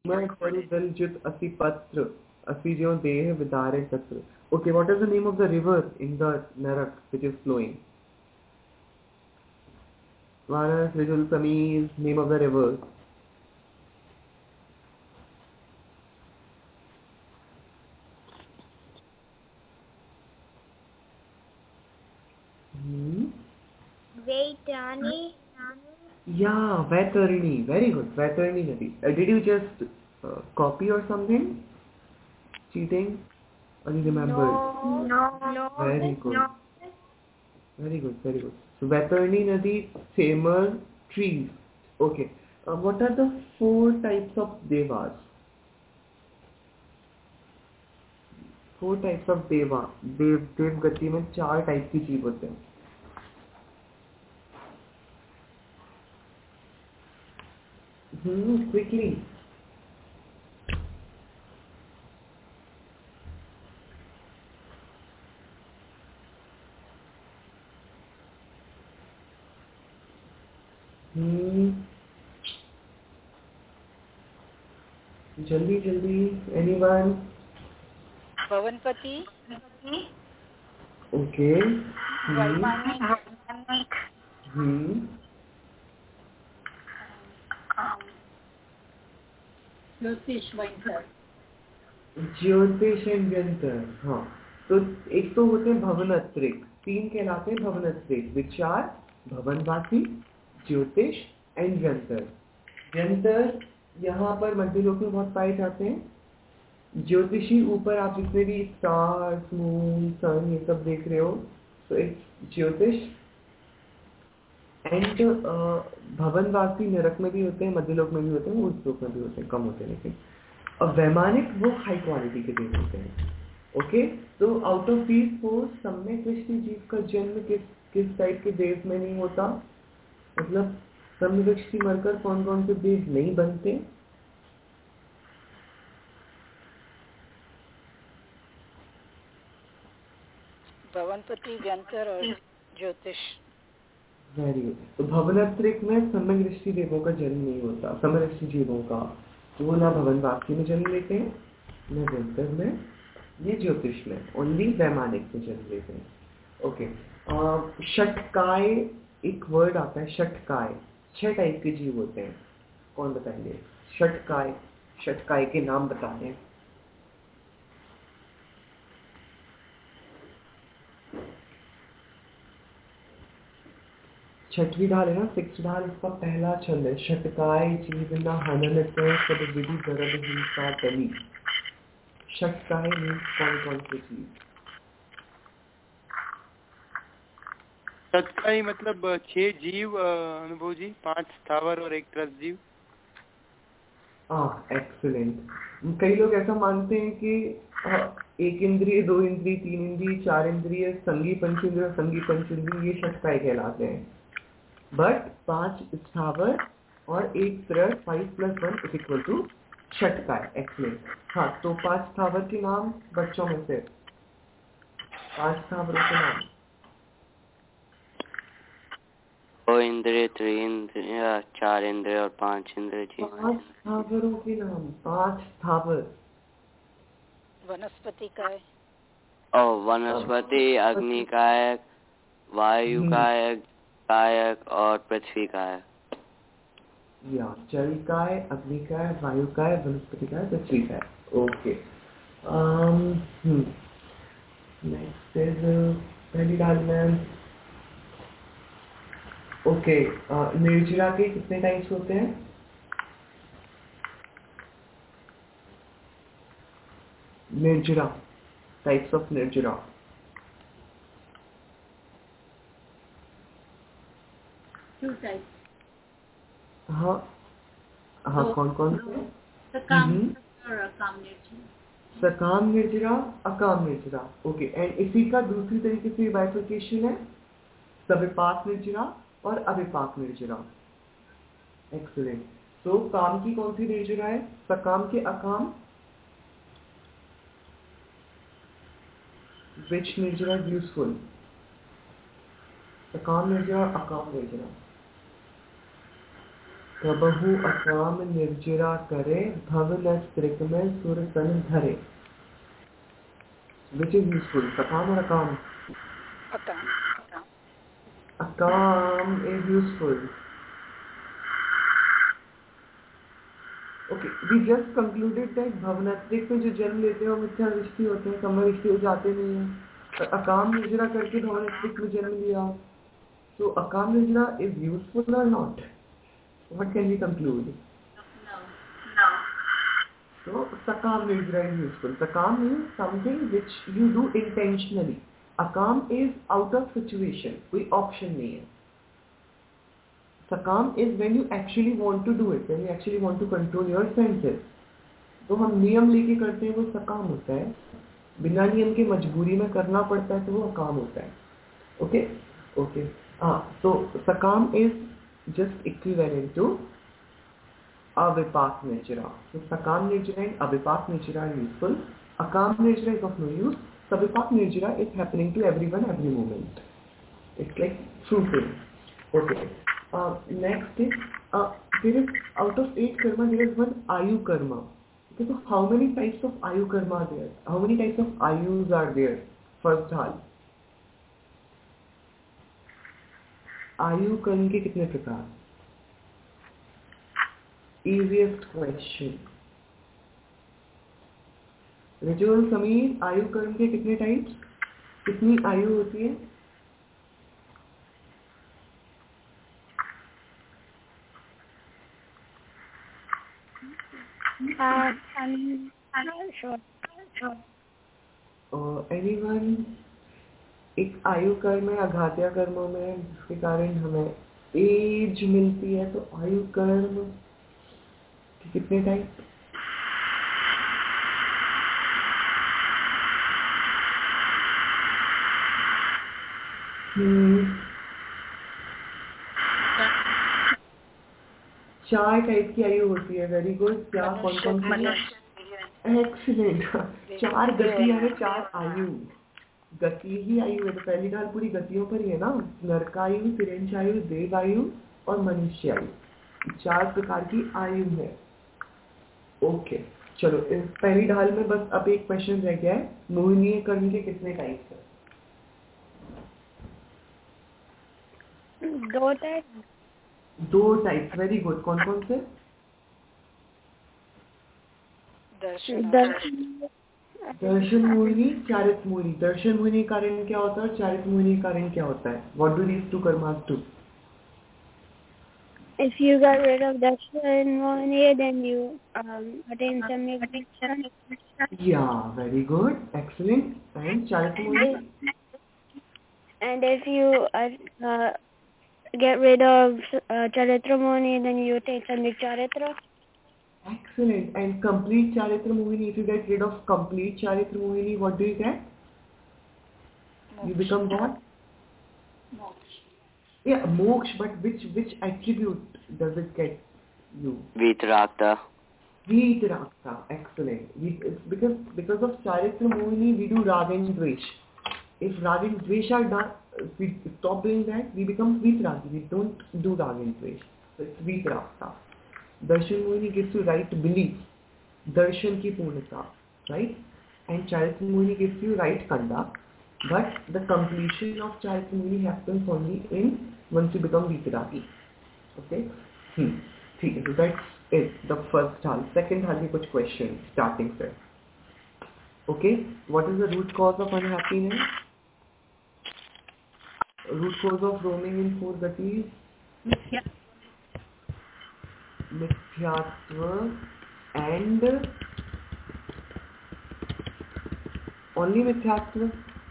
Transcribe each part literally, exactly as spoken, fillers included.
मैं करू दल जुत असि पत्र असि जो देह विदारे तत्र. Okay, what is the name of the river in the Narak which is flowing? Varas, Rijul, Sameer, name of the river. Hmm? Vaitani. Yeah, Vaitarni. Very good. Vaitarni Nadi. Uh, did you just uh, copy or something? Cheating? Or you remembered? No. No. Very good. Very good. Very good. So Vaitarni Nadi, Semar, trees. Okay. Uh, what are the four types of devas? Four types of deva. देव देव गति में चार type की जीव होते हैं. Hmm, quickly. Hmm. जल्दी जल्दी. Anyone? भवनपति. Okay. Hmm. वैमानिक. Hmm. ज्योतिष वैंकर. ज्योतिष एंड व्यंतर. हाँ, तो एक तो होते हैं भवनत्रिक. तीन कहलाते हैं भवनत्रिक. विचार, भवनवासी, ज्योतिष एंड व्यंतर. व्यंतर यहाँ पर मध्य लोक में बहुत पाए जाते हैं. ज्योतिषी ऊपर आप जितने भी स्टार्स, मून, सन ये सब देख रहे हो, तो एक ज्योतिष. एंड भवनवासी नरक में भी होते हैं, मध्य लोक में भी होते हैं, उस लोक में भी होते हैं, कम होते हैं लेकिन. और वैमानिक वो हाई क्वालिटी के देव होते हैं. ओके, तो आउट ऑफ दीज फोर सम्यक दृष्टि जीव का जन्म किस किस टाइप के देव में नहीं होता? मतलब सम्यक दृष्टि मरकर कौन कौन से देव नहीं बनते? भवनपति, व्यंतर और ज्योतिष. Very good. तो भवनत्रिक में सम्यक दृष्टि देवों का जन्म नहीं होता. सम्यक दृष्टि जीवों का वो ना भवनवासी में जन्म लेते हैं, न व्यंतर में, ये ज्योतिष में. ओनली वैमानिक में जन्म लेते हैं. ओके. षटकाय एक वर्ड आता है. षटकाय छह टाइप के जीव होते हैं. कौन बताएंगे? षटकाय. षटकाय के नाम बताते हैं. छठवीं ढाल है ना, सिक्स ढाल, इसका पहला छंद है. षटकाय जीवना हनन सब विधि दर्द हिंसा टली. षटकाय मीन्स कौन कौन से चीज? षटकाई मतलब छह जीव अनुभव जी, पांच स्थावर और एक त्रस जीव. हाँ, एक्सीलेंट. कई लोग ऐसा मानते हैं कि आ, एक इंद्रिय, दो इंद्रिय, तीन इंद्रिय, चार इंद्रिय, संगी पंचेंद्रिय, संगी पंचेंद्रिय, ये षटकाय कहलाते हैं. बट पांच स्थावर और एक त्रस, five plus one is equal to षटकाय. एक्सीलेंट. हाँ, तो पांच स्थावर के नाम बच्चों में से, पांच स्थावरों के नाम. दो इंद्रिय, त्रिइंद्रिय, चार इंद्रिय और पांच इंद्रिय जी. पांच स्थावरों के नाम. पांच स्थावर. वनस्पति काय. और वनस्पति, अग्निकायक, वायुकायक, कायक और पृथ्वी कायक. या जल काय, अग्निकाय, वायुकाय, वनस्पतिकाय, पृथ्वीकाय. ओके. नेक्स्ट इज पहली डाल में. ओके. निर्जरा के कितने टाइप्स होते हैं? निर्जरा, टाइप्स ऑफ निर्जरा. Two type. हाँ हाँ, कौन कौन से? सकाम और अकाम निर्जरा. सकाम निर्जरा, अकाम निर्जरा. ओके. एंड इसी का दूसरी तरीके से बाइफर्केशन है, सविपाक निर्जरा और अविपाक निर्जरा. एक्सीलेंट. तो काम की कौन सी निर्जरा है? सकाम के अकाम. विच निर्जरा इज यूजफुल? सकाम निर्जरा, अकाम निर्जरा. कबहू अकाम निर्जरा करे, भव न स्त्रिक में सुर सन धरे. Which is useful, sakam or akam? Akam. Akam is useful. Okay, we just concluded that भवनात्रिक में जो जन्म लेते हैं वो मिथ्या दृष्टि होते हैं, समदृष्टि हो जाते नहीं है. अकाम निर्जरा करके भवनात्रिक में जन्म लिया, so अकाम निर्जरा is useful or not? What can we conclude? No. No. So sakam निर्जरा is useful. Sakam means something which you do intentionally. Akam is out of situation, कोई option नहीं है. Sakam is when you actually want to do it, when you actually want to control your senses. तो हम नियम लेके करते हैं वो सकाम होता है, बिना नियम के मजबूरी में करना पड़ता है तो वो अकाम होता है. ओके ओके हाँ, तो सकाम इज जस्ट इक्विवेलेंट टू अविपाक नेचरा. So sakam nirjara and avipak nirjara are useful. Akam nirjara is of no use. Savipak nirjara is happening to everyone every moment. It's like fruiting. Okay. Uh, next is uh, there is out of eight karma there is one ayu karma. Okay, so how many types of ayu karma are there? How many types of ayus are there? First hal. आयु कर्म के कितने प्रकार? Easiest question. रिजुअल Sameer, आयु कर्म के कितने types, कितनी आयु होती है? Uh, I'm not sure. sure. Uh, anyone? एक आयु कर्म है अघात्य कर्मों में जिसके कारण हमें एज मिलती है, तो आयु कर्म के कितने टाइप? हम्म चार टाइप की आयु होती है. Very good. क्या कौन कौन सी? एक्सीलेंट. चार गतियां हैं, चार आयु. गति ही आयु है, तो पहली डाल पूरी गतियों पर ही है ना. नरकायु, तिरंच आयु, देव आयु और मनुष्य आयु, चार प्रकार की आयु है. ओके चलो, इस पहली ढाल में बस अब एक क्वेश्चन रह गया है. मोहिनीय कर्म के कितने टाइप्स है? दो टाइप. दो टाइप. Very good. कौन कौन से? दर्शन. दर्शन मोहिनी, चारित मोहिनी. दर्शन मोहिनी कारण क्या होता है और चारित मोहिनी कारण क्या होता है? What do these two karmas do? If you got rid of darshan mohini, then you um, attain samyak darshan. Yeah, very good. Excellent. And charit mohini? And if you uh, uh, get rid of uh, charitra mohini, then you attain samyak charitra. Excellent. And complete charitra mohini, if you get rid of complete charitra mohini, what do you get? Moksha. You become what? Moksha. Yeah, moksha, but which which attribute does it get you? Vitaragta. Vitaragta. Excellent. We, it's because because of charitra mohini we do raga and dvesh. If raga and dvesh are done, if we stop doing that, we become vitaragi. We don't do raga and dvesh. So it's vitaragta. Darshan mohini gives you right belief. Darshan ki purnata, right? And charitra mohini gives you right conduct. But the completion of charitra mohini happens only in once you become vitaragi. Okay? Hmm. So that's it. The first hal. Second hal, कुछ question starting से. Okay? What is the root cause of unhappiness? Root cause of roaming in four gatis? Mithyatva and only mithyatva?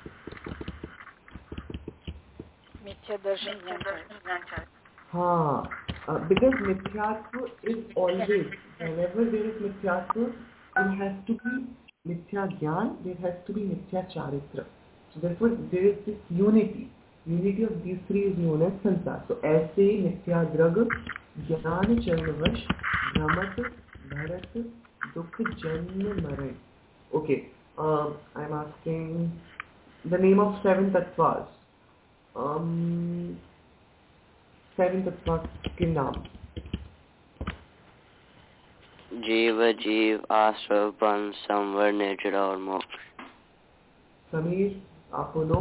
मिथ्या दर्शन ज्ञान. हाँ, uh, because mithyatva is always, whenever there is mithyatva, there has to be mithya jnana, there has to be mithya charitra. So therefore there is this unity. Unity of these three is known as sansar. So ऐसे मिथ्या drug, ज्ञान चरणवश, भ्रमत, भरत, दुख, जन्म, मरण. Okay, uh, I'm asking the name of seven tattvas. Um, seven tattvas के नाम. जीव जीव आश्रव बंध संवर निद्रा और मोक्ष। समीर आप बोलो।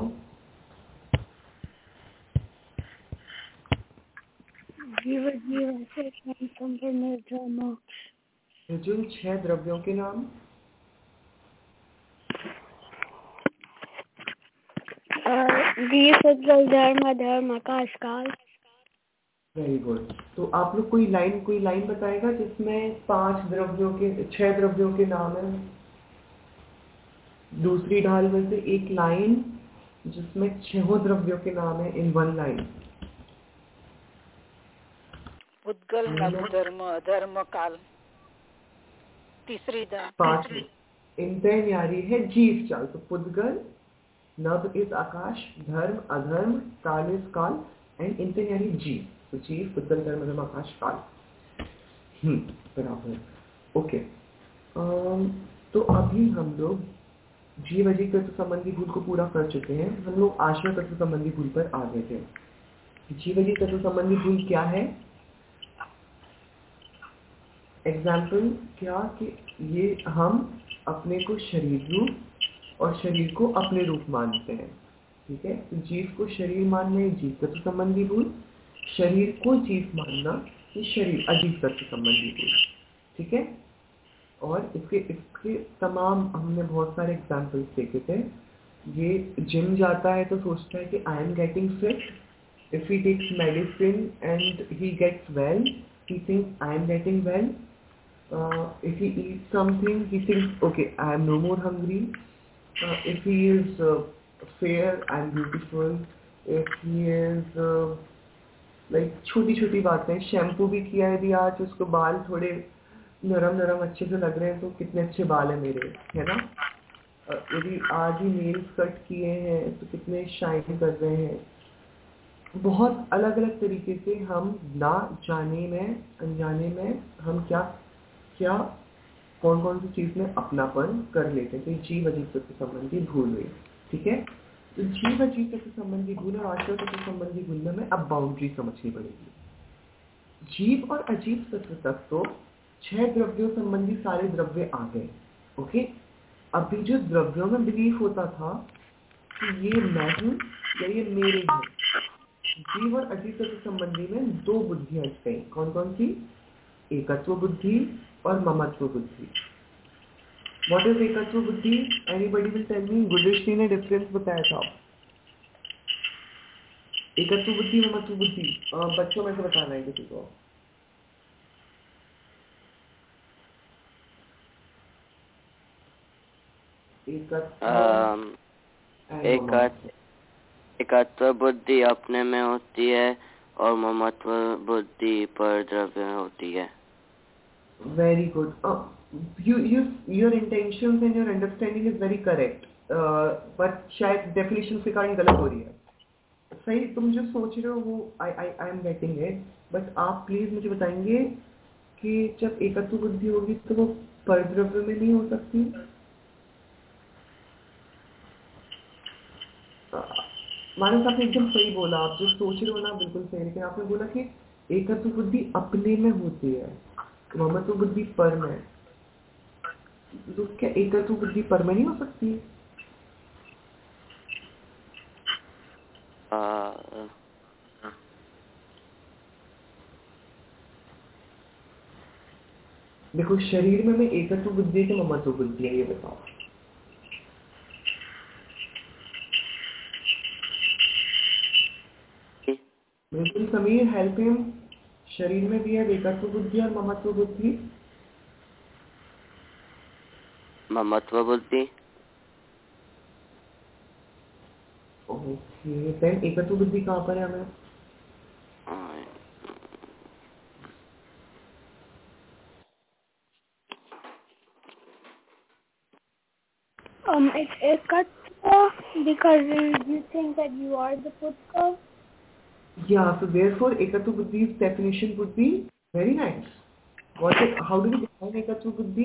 जीव जीव आश्रव बंध संवर निद्रा और मोक्ष। जिन छह द्रव्यों के नाम। जीव सत्व धर्म धर्म आकाश काल। Very good. तो आप लोग कोई लाइन कोई लाइन बताएगा जिसमें पांच द्रव्यों के छह द्रव्यों के नाम है। दूसरी ढाल में से एक लाइन जिसमें छहों द्रव्यों के नाम है इन वन लाइन। उद्गल नभ धर्म अधर्म काल। तीसरी पांच इंद्र न्यारी है जीव चाल। तो पुद्गल, नभ इज आकाश, धर्म अधर्म, काल इज काल एंड इंद्र न्यारी जीव। तो जीव पुद्गल धर्म अधर्म आकाश काल। हम्म बराबर। ओके तो अभी हम लोग जीव अजीव तत्व संबंधी भूल को पूरा कर चुके हैं। हम लोग आश्रय तत्व संबंधी भूल पर आ गए थे। जीव अजीव तत्व संबंधी भूल क्या है? एग्जाम्पल क्या कि ये हम अपने को शरीर रूप और शरीर को अपने रूप मानते हैं। ठीक है, तो जीव को शरीर मानना है जीव तत्व संबंधी भूल, शरीर को जीव मानना ये शरीर अजीव तत्व संबंधी भूल। ठीक है, और इसके इसके तमाम हमने बहुत सारे एग्जाम्पल्स देखे थे। ये जिम जाता है तो सोचता है कि I am getting fit. If he takes medicine and he gets well, he thinks I am getting well. Uh, if he eats something, he thinks, okay, I am no more hungry. Uh, if he is uh, fair, I am beautiful. If he is uh, like छोटी छोटी बातें, shampoo भी किया है यदि आज उसको बाल थोड़े नरम नरम अच्छे से लग रहे हैं तो कितने अच्छे बाल है मेरे, है ना। यदि आज ही नेल्स कट किए हैं तो कितने शाइन कर रहे हैं। बहुत अलग अलग तरीके से हम ना जाने में अनजाने में हम क्या क्या कौन कौन सी चीज में अपनापन कर लेते हैं। तो जीव अजीव तत्व संबंधी भूल हुई। ठीक है, तो जीव अजीव तत्व संबंधी भूल और आश्रय तत्व संबंधी भूल में हमें अब बाउंड्री समझनी पड़ेगी। जीव और अजीव तत्व तक तो छह द्रव्यों संबंधी सारे द्रव्य आ गए। ओके, अभी जो द्रव्यों में बिलीफ होता था कि ये मैं हूँ या ये मेरे हैं, जीव और अजीव तत्व संबंधी में दो बुद्धियां गई। कौन कौन सी? एकत्व बुद्धि और ममत्व बुद्धि। व्हाट इज एकत्व बुद्धि? Anybody will tell me? Gurushri ने डिफरेंस बताया था। एकत्व बुद्धि ममत्व बुद्धि बच्चों में से बताना है किसी को। एकत्व एकत्व बुद्धि अपने में होती है और ममत्व बुद्धि पर द्रव्य में होती है। Very good. you you your intentions and your understanding is very correct, but शायद definition के कारण गलत हो रही है। सही, तुम जो सोच रहे हो वो I I I am getting it, but आप प्लीज मुझे बताएंगे कि जब एकत्व बुद्धि होगी तो वो परद्रव्य में नहीं हो सकती। मानस आपने एकदम सही बोला, आप जो सोच रहे हो ना बिल्कुल सही, लेकिन आपने बोला कि एकत्व बुद्धि अपने में होती है, ममत्व बुद्धि पर में। तो क्या एकत्व बुद्धि पर में नहीं हो सकती? आ, देखो शरीर में मैं एकत्व बुद्धि के ममत्व बुद्धि है, ये बताओ। बिल्कुल समीर, हेल्प हिम। शरीर में भी है एकत्व बुद्धि और ममत्व बुद्धि। ममत्व बुद्धि। ओके, देन एकत्व बुद्धि कहाँ पर है हमें? Um, it's ekatva because you think that you are the Putka. Yeah, so therefore ekatva buddhi's definition would be very nice. What is, how do we define ekatva buddhi?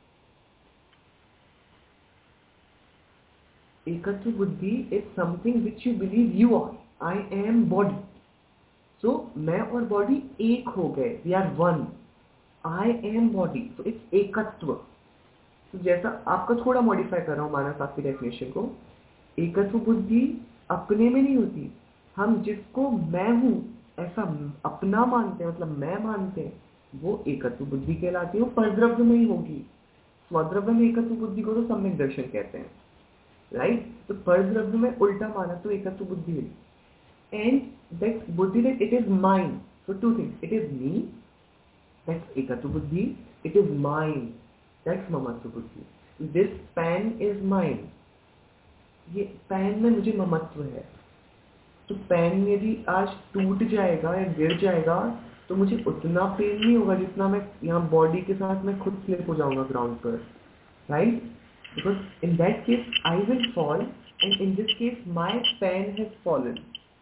Ekatva buddhi is something which you believe you are. I am body. So मैं और body एक हो गए, we are one. I am body, तो it's एकत्व। तो जैसा आपका थोड़ा मॉडिफाई कर रहा हूँ मानस आपकी डेफिनेशन को, एकत्व बुद्धि अपने में नहीं होती। हम जिसको मैं हूँ ऐसा अपना मानते हैं, मतलब मैं मानते हैं, वो एकत्व बुद्धि कहलाती है, वो परद्रव्य में ही होगी। स्वद्रव्य में एकत्व बुद्धि को तो सम्यक दर्शन कहते हैं, राइट। तो परद्रव्य में उल्टा माना तो एकत्व बुद्धि है। एंड दैट बुद्धि that it is mind, so two things, it is me, that's एकत्व बुद्धि, इट इज माइंड, दैट्स ममत्व बुद्धि। दिस पेन इज माइंड, ये पेन में मुझे ममत्व है। तो पेन यदि आज टूट जाएगा या गिर जाएगा तो मुझे उतना पेन नहीं होगा जितना मैं यहाँ बॉडी के साथ मैं खुद स्लिप हो जाऊंगा ग्राउंड पर, right. Because in that case I will fall and in this case my pen has fallen,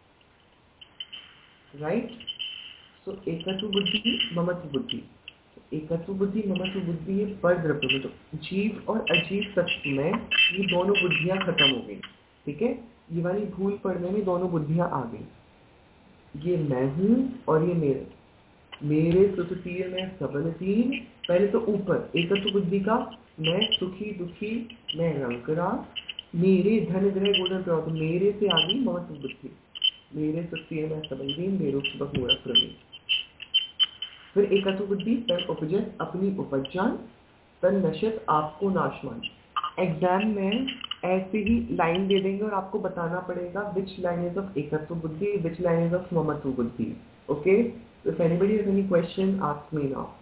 right. So एकत्व बुद्धि ममत्व बुद्धि, एकत्व बुद्धि ममत्व बुद्धि ये परद्रव्य में, तो जीव और अजीव तत्व में ये दोनों बुद्धियां खत्म हो गई, ठीक है। ये वाली भूल पढ़ने में दोनों बुद्धियां आ गई, ये मैं हूं और ये मेरे मेरे सुततीय में सबल तीन, पहले तो ऊपर एकत्व बुद्धि का मैं सुखी दुखी, मैं रंकरा, मेरे धन ग्रह गोधन प्रभाव, तो मेरे से आ गई ममत्व बुद्धि, मेरे सुततीय में सबल तीन, मेरे सुबह मूर्ख प्रवीण। फिर एकत्व बुद्धि तन उपजत अपनी उपजान, तन नशत आपको नाशमान। एग्जाम में ऐसे ही लाइन दे देंगे और आपको बताना पड़ेगा विच लाइन इज ऑफ एकत्व बुद्धि, विच लाइन इज ऑफ ममत्व बुद्धि, okay. If anybody has any question ask me now.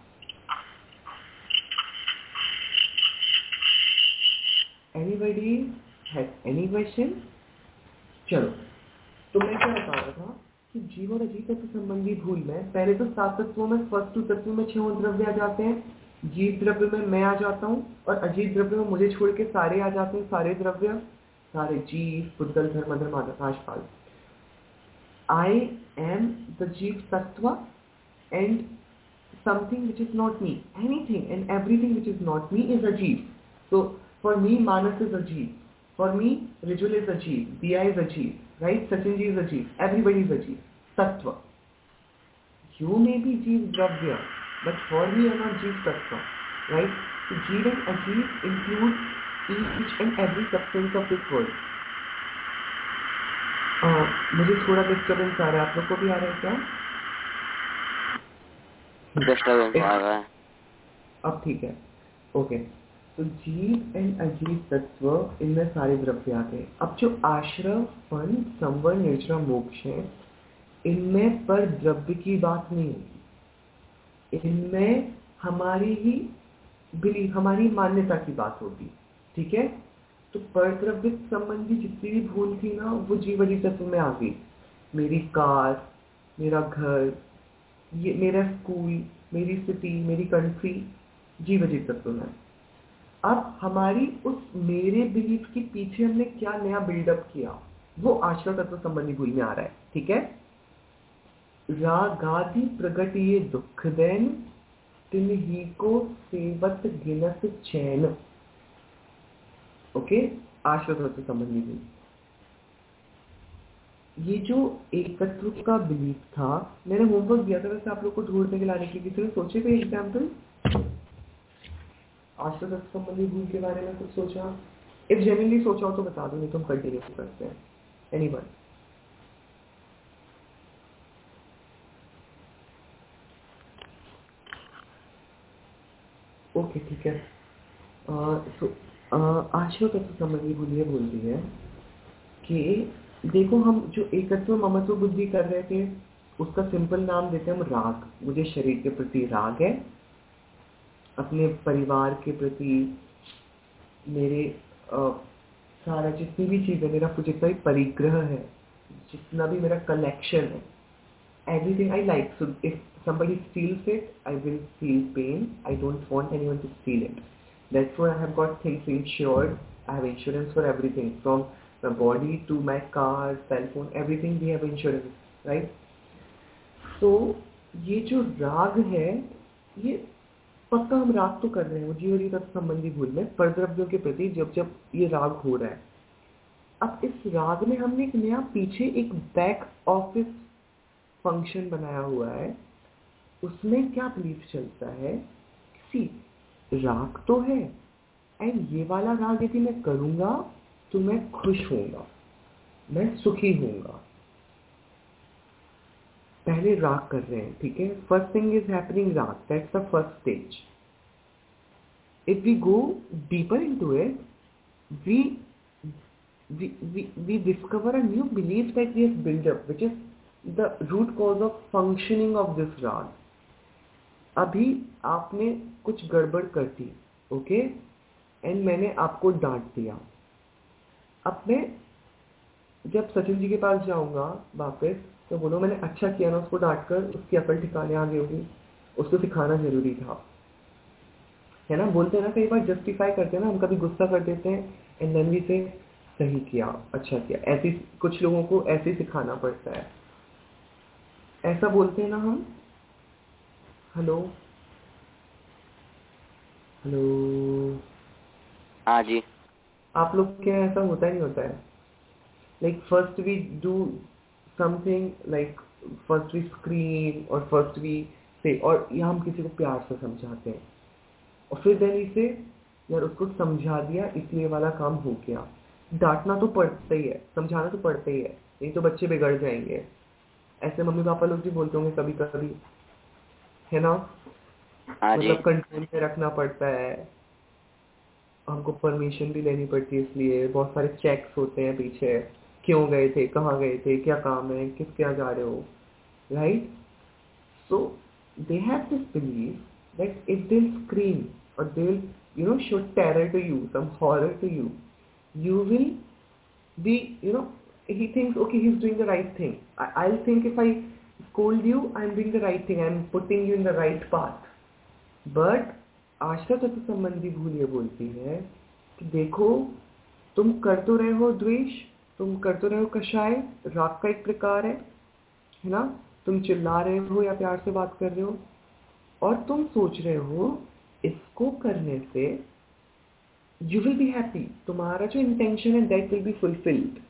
Anybody has any question? चलो, तो मैं क्या बता रहा था कि जीव और अजीव तत्व संबंधी भूल में पहले तो सात तत्वों में वस्तु तत्व में छह द्रव्य आ जाते हैं, जीव द्रव्य में मैं आ जाता हूँ और अजीव द्रव्य में मुझे छोड़ के सारे आ जाते हैं, सारे द्रव्य, सारे जीव, पुद्गल, धर्म, धर्म, आकाश, काल। आई एम द जीव तत्व and something which is not me, anything and everything which is not me is a jeev. So for me Manas is a jeev, for me Rijul is a jeev, Diya is a jeev, right, Sachinji is a jeev, everybody is a jeev, Tattva. You may be jeev dravya, but for me you are not jeev tattva, right. So jeev and ajeev include each and every substance of this world. uh, मुझे थोड़ा disturbance आ रहा है, आप लोग को भी आ रहा है क्या? डिस्टर्बेंस आ रहा है, अब ठीक है, ओके। तो जीव एंड अजीव तत्व, इनमें सारे द्रव्य आते हैं। अब जो आश्रम फन संवर निर्जरा मोक्ष है, इनमें पर द्रव्य की बात नहीं होगी, इनमें हमारी ही बिलीफ, हमारी मान्यता की बात होगी, ठीक है। तो पर द्रव्य संबंधी जितनी भी भूल थी ना, वो जीव अजीव तत्व में आ गई। मेरी कार, मेरा घर, ये मेरा स्कूल, मेरी सिटी, मेरी कंट्री, जीव अजीव तत्व में। अब हमारी उस मेरे बिलीफ के पीछे हमने क्या नया बिल्डअप किया, वो आश्रय तत्व संबंधी भूल में आ रहा है, ठीक है। रागादि प्रगट ये दुख देन, तिन ही को सेवत गिनत चैन, ओके। आश्रय तत्व संबंधी भूल, ये जो एकत्व का बिलीफ था, मैंने होमवर्क दिया था वैसे आप लोग को ढूंढने के लाने के लिए, किसी ने सोचे कोई एग्जाम्पल आश्रय तत्व संबंधी भूल के बारे में कुछ सोचा? इफ जेन्युइनली सोचा हो तो बता दो, नहीं तो हम कंटिन्यू करते हैं। एनीवन? ओके, ठीक है। सो आश्रय तत्व संबंधी भूल ये बोलती है कि देखो, हम जो एकत्व ममत्व बुद्धि कर रहे थे उसका सिंपल नाम देते हैं हम राग। मुझे शरीर के प्रति राग है, अपने परिवार के प्रति, मेरे आ, सारा जितनी भी चीज़ है, मेरा जितना भी परिग्रह है, जितना भी मेरा कलेक्शन है, everything I like. So if somebody steals it, I will feel pain. I don't want anyone to steal it. That's why I have got things insured. I have insurance for everything, from my body to my car, cell phone, everything we have insurance, right? So ये जो राग है, ये पक्का हम राग तो कर रहे हैं, वो जीव अजीव तत्व संबंधी भूल में परद्रव्यों के प्रति जब जब ये राग हो रहा है। अब इस राग में हमने एक नया पीछे एक बैक ऑफिस फंक्शन बनाया हुआ है उसमें क्या बिलीफ चलता है, सी राग तो है एंड ये वाला राग यदि मैं करूंगा तो मैं खुश होऊंगा, मैं सुखी होऊंगा। पहले राग कर रहे हैं, ठीक है, फर्स्ट थिंग इज हैपनिंग राग, that's the first stage. If we go deeper into it, we we we we discover a new belief that we have built up, which is the root cause of functioning of this rag. अभी आपने कुछ गड़बड़ कर दी, okay, and मैंने आपको डांट दिया। अब मैं जब सचिन जी के पास जाऊंगा वापस, तो बोलो मैंने अच्छा किया ना उसको डांट कर, उसकी अकल ठिकाने आ गई होगी, उसको सिखाना जरूरी था, है ना। बोलते हैं ना, कई बार जस्टिफाई करते हैं ना, हम कभी गुस्सा कर देते हैं एंड देन वी से सही किया, अच्छा किया। ऐसी कुछ लोगों को ऐसे सिखाना पड़ता है, ऐसा बोलते हैं ना हम। हेलो हेलो हाँ जी। आप लोग क्या ऐसा होता ही नहीं होता है? Like first we do something, like first we screen और फर्स्ट वी से, और यहाँ हम किसी को प्यार से समझाते हैं और फिर देन इसे यार उसको समझा दिया इसलिए वाला काम हो गया। डांटना तो पड़ता ही है, समझाना तो पड़ता ही है, नहीं तो बच्चे बिगड़ जाएंगे। ऐसे मम्मी पापा लोग भी बोलते होंगे कभी कभी, है ना। हाँ जी। मतलब कंट्रोल में रखना पड़ता है, हमको परमिशन भी लेनी पड़ती है, इसलिए बहुत सारे चेक्स होते हैं पीछे, क्यों गए थे, कहाँ गए थे, क्या काम है, किस क्या जा रहे हो, right. So they have this belief that if they screen और they you know show terror to you, some horror to you, you will be, you know, he thinks, okay, he's doing the right thing. I, I'll think if I scold you, I'm doing the right thing, I'm putting you in the right path. But आशा तत्व संबंधी भूल ये बोलती है कि देखो तुम कर तो रहे हो द्वेष, तुम कर तो रहे हो कषाय, राग का एक प्रकार है, है ना। तुम चिल्ला रहे हो या प्यार से बात कर रहे हो, और तुम सोच रहे हो इसको करने से you will be happy, तुम्हारा जो इंटेंशन है that will be fulfilled।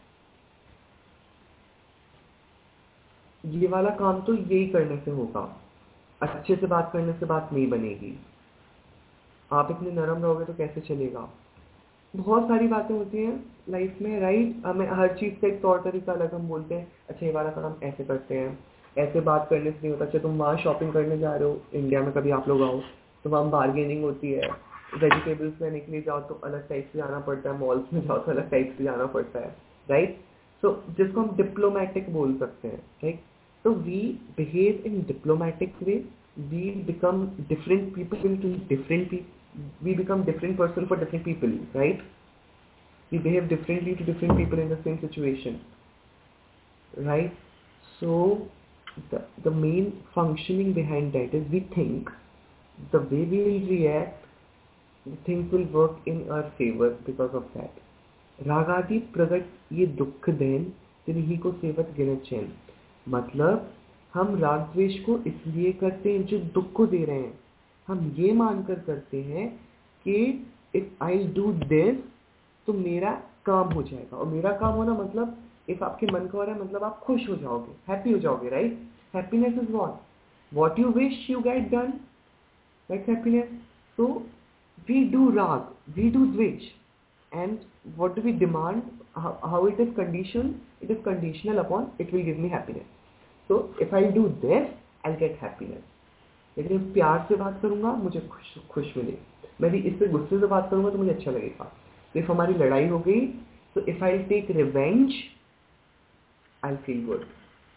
ये वाला काम तो यही करने से होगा, अच्छे से बात करने से बात नहीं बनेगी। आप इतने नरम रहोगे तो कैसे चलेगा। बहुत सारी बातें होती हैं लाइफ में, राइट। हमें हर चीज़ का एक तौर तरीका अलग, हम बोलते हैं अच्छा ये वाला काम ऐसे करते हैं, ऐसे बात करने से नहीं होता। अच्छा तुम वहाँ शॉपिंग करने जा रहे हो, इंडिया में कभी आप लोग आओ तो वहाँ बार्गेनिंग होती है, वेजिटेबल्स लेने के लिए जाओ तो अलग टाइप से जाना पड़ता है, मॉल्स में जाओ तो अलग टाइप से जाना पड़ता है, राइट। सो जिसको हम डिप्लोमेटिक बोल सकते हैं, right. So we behave in diplomatic way, we become different people to different people, we become different person for different people, right? We behave differently to different people in the same situation, right? So the, the main functioning behind that is we think the way we will react, the things will work in our favor because of that. रागादि प्रगट ये दुख then तिन्हीं को सेवत गिनत चैन, मतलब हम राग द्वेष को इसलिए करते हैं जो दुख को दे रहे हैं। हम ये मानकर करते हैं कि इफ आई डू दिस तो मेरा काम हो जाएगा, और मेरा काम होना मतलब इफ आपके मन का हो रहा है मतलब आप खुश हो जाओगे, हैप्पी हो जाओगे, right. Happiness is what what you wish you get done, that's happiness. So we do राग, वी डू द्वेष, and what do we demand, how, how it is conditioned, it is conditional upon it will give me happiness. So if I do this I'll get happiness. लेकिन प्यार से बात करूंगा मुझे खुश खुश मिलेगी, मैं भी इससे गुस्से से बात करूंगा तो मुझे अच्छा लगेगा। तो if हमारी लड़ाई हो गई तो if I'll take revenge I'll feel good,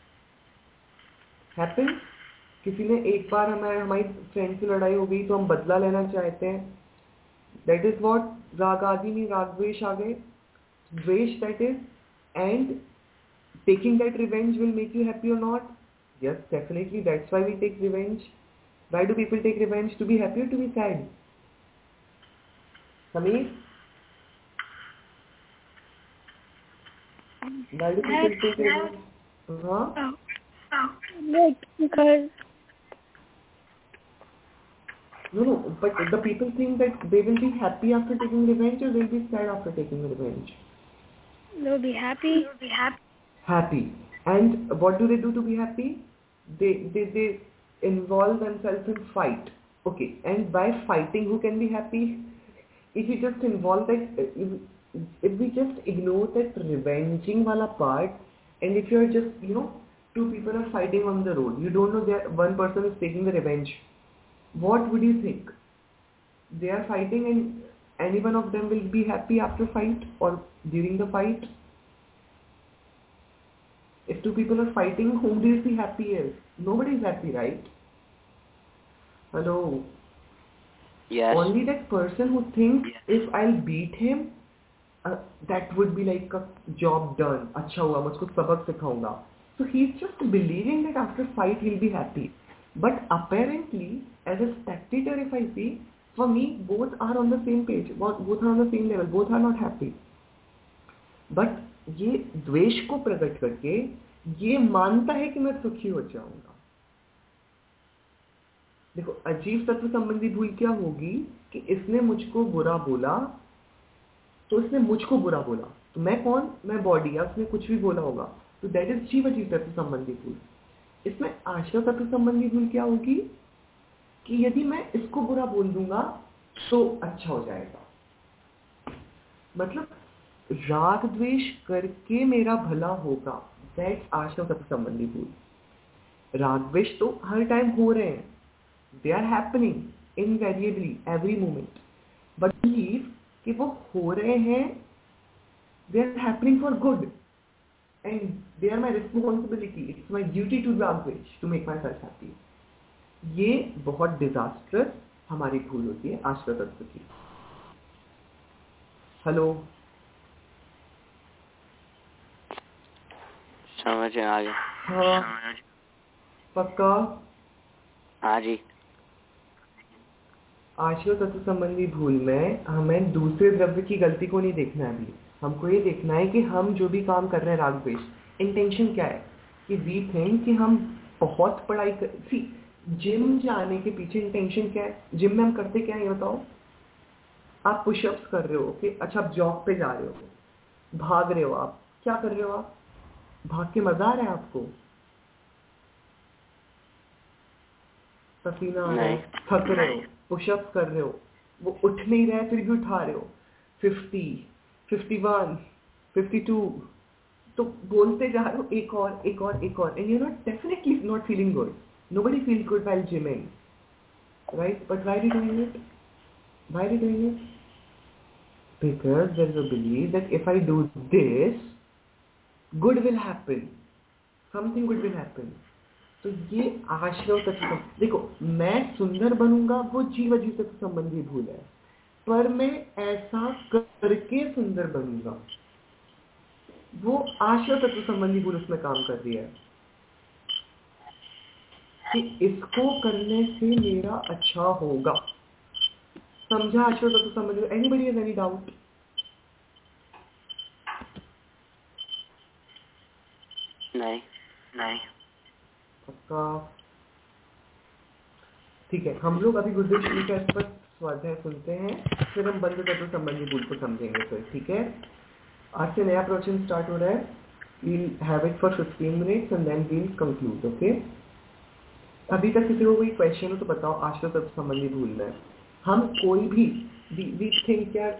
happen। किसी ने एक बार हमारे हमारी फ्रेंड से लड़ाई हो गई तो हम बदला लेना चाहते हैं, that is what rag adi mein rag dvesh aa gaye, dvesh that is, and taking that revenge will make you happy or not? Yes, definitely, that's why we take revenge. Why do people take revenge? To be happy or to be sad? Sameer, why do people take revenge? Huh? Like, because No, no, but the people think that they will be happy after taking revenge or they'll be sad after taking revenge. they'll be happy. They'll be happy. Happy. And what do they do to be happy? They they they involve themselves in fight. Okay, and by fighting, who can be happy? If you just involve that, if, if we just ignore that revenging wala part, and if you're just, you know, two people are fighting on the road, you don't know that one person is taking the revenge, what would you think? They are fighting and any one of them will be happy after fight or during the fight? If two people are fighting, whom do you see happiest? Nobody is happy, right? Hello? Yes. Only that person who thinks if I'll beat him, uh, that would be like a job done. अच्छा हुआ, मैं उसको सबक सिखाऊंगा. So he's just believing that after fight he'll be happy. But apparently, as a spectator, if I see, for me both are on the same page, both both are on the same level, both are not happy. But ये द्वेष को प्रकट करके ये मानता है कि मैं सुखी हो जाऊंगा. देखो अजीब तत्व संबंधी भूल क्या होगी कि इसने मुझको बुरा बोला तो इसने मुझको बुरा बोला, तो मैं कौन? मैं बॉडी, या उसने कुछ भी बोला होगा, तो दैट इज जीव अजीब तत्व संबंधी भूल. इसमें आश्रय तत्व संबंधी भूल क्या होगी कि यदि मैं इसको बुरा बोल दूंगा तो अच्छा हो जाएगा. मतलब राग द्वेष करके मेरा भला होगा, दैट्स आश्रय तत्व संबंधी भूल. राग द्वेष तो हर टाइम हो रहे हैं, they are happening invariably every moment, but believe कि वो हो रहे हैं, they are happening for good and they are my responsibility, it's my duty to rag dvesh to make myself happy. ये बहुत डिजास्टरस हमारी भूल होती है आश्रय तत्व की. हेलो, समझ में आ गया? हाँ पक्का. हाँ जी. आश्रय तत्व संबंधी भूल में हमें दूसरे द्रव्य की गलती को नहीं देखना है. अभी हमको ये देखना है कि हम जो भी काम कर रहे हैं राग द्वेष, इंटेंशन क्या है. कि वी थिंक कि हम बहुत पढ़ाई कर, सी जिम जाने के पीछे इंटेंशन क्या है? जिम में हम करते क्या है ये बताओ. आप पुशअप्स कर रहे हो कि अच्छा आप जॉग पे जा रहे हो, भाग रहे हो, आप क्या कर रहे हो? आप भाग के मजा आ रहा है आपको? पसीना आ रहा है, थक रहे हो, पुशअप्स कर रहे हो, वो उठ नहीं रहा है फिर भी उठा रहे हो. Fifty, fifty one, fifty two, तो बोलते जा रहे हो एक और एक और एक और, and you not definitely not feeling good. Nobody feel good while gyming, right? But why are you doing it? Why are you doing it? Because there is a belief that if I do this, good will happen, something good will happen. तो ये आश्रय तत्व, देखो मैं सुंदर बनूंगा वो जीव अजीव तत्व संबंधी भूल है, पर मैं ऐसा करके सुंदर बनूंगा वो आश्रय तत्व संबंधी भूल उसमें काम कर रही है कि इसको करने से मेरा अच्छा होगा. समझा आश्रय तत्व संबंधी? Anybody has any doubt? नहीं नहीं. पक्का? ठीक है, हम लोग अभी गुरुदेव श्री का इस पर स्वाध्याय सुनते हैं, फिर हम बंध तत्व संबंधी भूल को समझेंगे. फिर ठीक है, आज से नया प्रवचन स्टार्ट हो रहा है. We'll have it for fifteen minutes and then we'll conclude. Okay, अभी तक किसी को कोई क्वेश्चन हो तो बताओ. आश्रय तत्व संबंधी भूल में हम कोई भी वी थिंक यार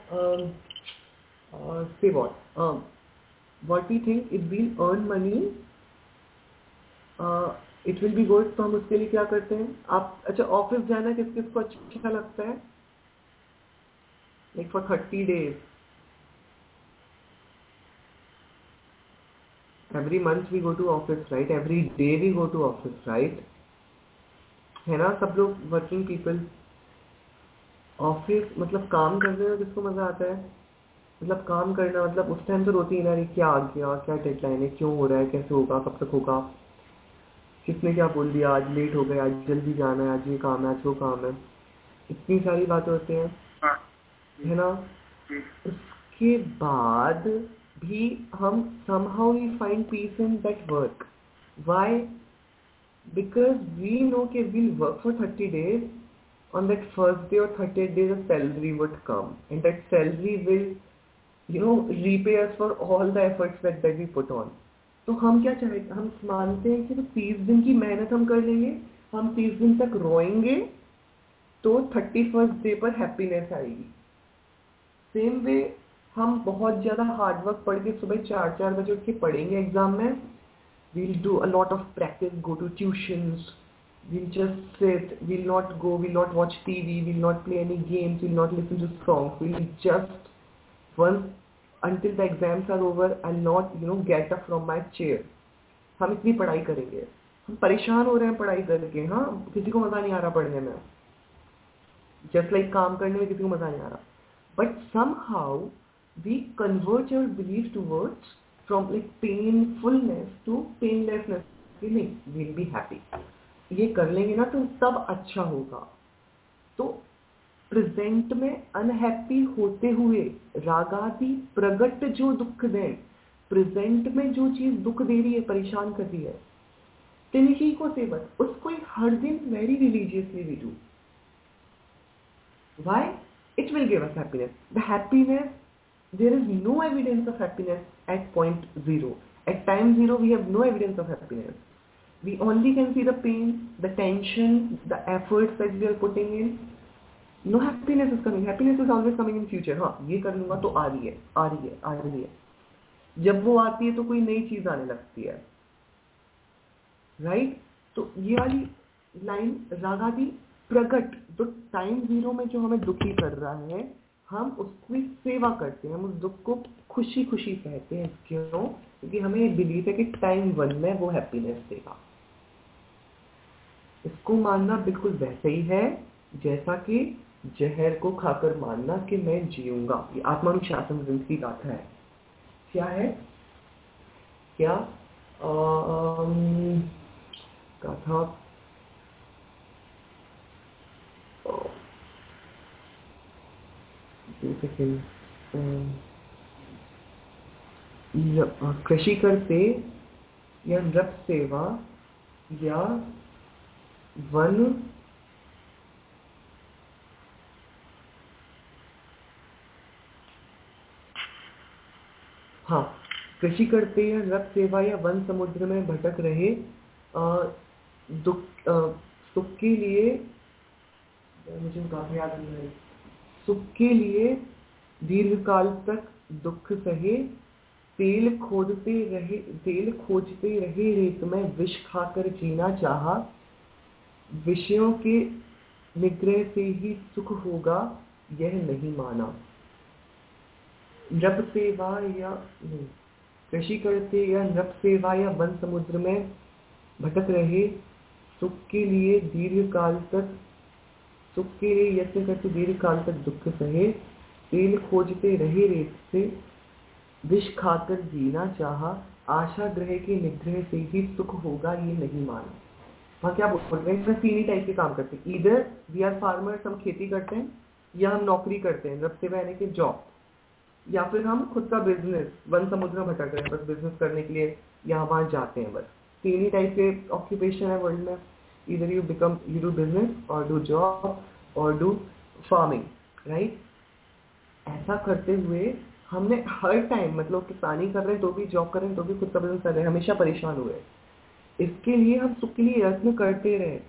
say what what we think if we'll earn money it will be good, तो हम उसके लिए क्या करते हैं? आप अच्छा ऑफिस जाना किस किस को अच्छा लगता है? Like for thirty days every month we go to office, right? Every day we go to office, right? है ना सब लोग वर्किंग पीपल. ऑफिस मतलब काम करने में किसको मजा आता है? मतलब काम करना मतलब उस टाइम तो रोती है ना, क्या आ गया, क्या डेडलाइन है, क्यों हो रहा है, कैसे होगा, कब तक होगा, किसने क्या बोल दिया, आज लेट हो गया, आज जल्दी जाना है, आज ये काम है, आज वो काम है, इतनी सारी बातें होती हैं, है ना? उसके बाद भी हम somehow we find peace in that work. Why? Because we know कि we'll work for thirty days. On that first day or thirtieth day, the salary would come, and that salary will, you know, repay us for all the efforts that that we put on. तो हम क्या चाहते, हम मानते हैं कि तो तीस दिन की मेहनत हम कर लेंगे हम तीस दिन तक रोएंगे तो थर्टी फर्स्ट डे पर हैप्पीनेस आएगी। सेम वे हम बहुत ज्यादा हार्डवर्क पढ़ के सुबह चार चार बजे उठ के पढ़ेंगे एग्जाम में, we'll do a lot of practice, go to tuitions, we'll just sit, we'll not go, we'll not watch T V, we'll not play any games, we'll not listen to songs, we'll just once until the exams are over I'll not you know get up from my chair। हम इतनी पढ़ाई करेंगे, हम परेशान हो रहे हैं पढ़ाई करके, हाँ किसी को मजा नहीं आ रहा पढ़ने में, just like काम करने में किसी को मजा नहीं आ रहा, but somehow we convert your belief towards from like painfulness to painlessness कि नहीं we'll be happy, ये कर लेंगे ना तो तब अच्छा होगा। तो प्रेजेंट में अनहैप्पी होते हुए रागादि प्रगट जो दुख दें, प्रेजेंट में जो चीज दुख दे रही है, परेशान कर रही है, तिन्ही को सेवत, उसको हर दिन very religiously we do. Why? It will give us happiness. The happiness, there is no evidence of happiness at point zero. At time zero, we have no evidence of happiness. We only can see the pain, the tension, the efforts that we are putting in. No happiness is coming. Happiness is always coming in future. हाँ, ये कर लूँगा तो आ रही है, आ रही है, आ रही है। जब वो आती है तो कोई नई चीज आने लगती है, राइट? तो ये वाली लाइन रागादि प्रगट, तो टाइम जीरो में जो हमें दुखी कर रहा है, हम उसकी सेवा करते हैं, हम उस दुख को खुशी खुशी सहते हैं। क्यों? क्योंकि हमें एक बिलीफ है कि टाइम वन में वो हैप्पीनेस देगा। इसको मानना बिल्कुल वैसे ही है जैसा कि जहर को खाकर मानना कि मैं जीऊंगा। ये आत्मानुशासन ग्रंथ की गाथा है। क्या है? क्या गाथा कृषि करते या नृप सेवा या वन हाँ कृषि करते या नृप सेवा या वन समुद्र में भटक रहे दुख सुख के लिए, मुझे काफी याद नहीं है, सुख के लिए दीर्घ काल तक दुख सहे, तेल खोदते रहे तेल खोजते रहे रेत में, विष खाकर जीना चाहा, विषयों के निग्रह से ही सुख होगा यह नहीं माना। नृप सेवा या कृषि करते या नृप सेवा या वन समुद्र में भटक रहे, सुख के लिए दीर्घ काल तक सुख के लिए यत्न करते दीर्घ काल तक दुख सहे, तेल खोजते रहे रेत से, विष खाकर जीना चाहा, आशा ग्रह के निग्रह से ही सुख होगा ये नहीं माना। वहाँ क्या बोल रहे हैं? तीन ही टाइप के काम करते हैं। इधर वी आर फार्मर्स, हम खेती करते हैं, या हम नौकरी करते हैं, नृप सेवा यानी कि जॉब, या फिर हम खुद का बिजनेस, वन समुद्र में भटक रहे हैं, बस बिजनेस करने के लिए यहाँ वहाँ जाते हैं। बस तीन ही टाइप के ऑक्यूपेशन है वर्ल्ड में। Either you become you do business or do job or do farming, right? ऐसा करते हुए हमने हर टाइम, मतलब किसानी कर रहे हैं तो भी, जॉब कर रहे हैं तो भी, खुद का बिजनेस कर रहे हैं, हमेशा परेशान हुए। इसके लिए हम सुख के लिए यत्न करते रहे,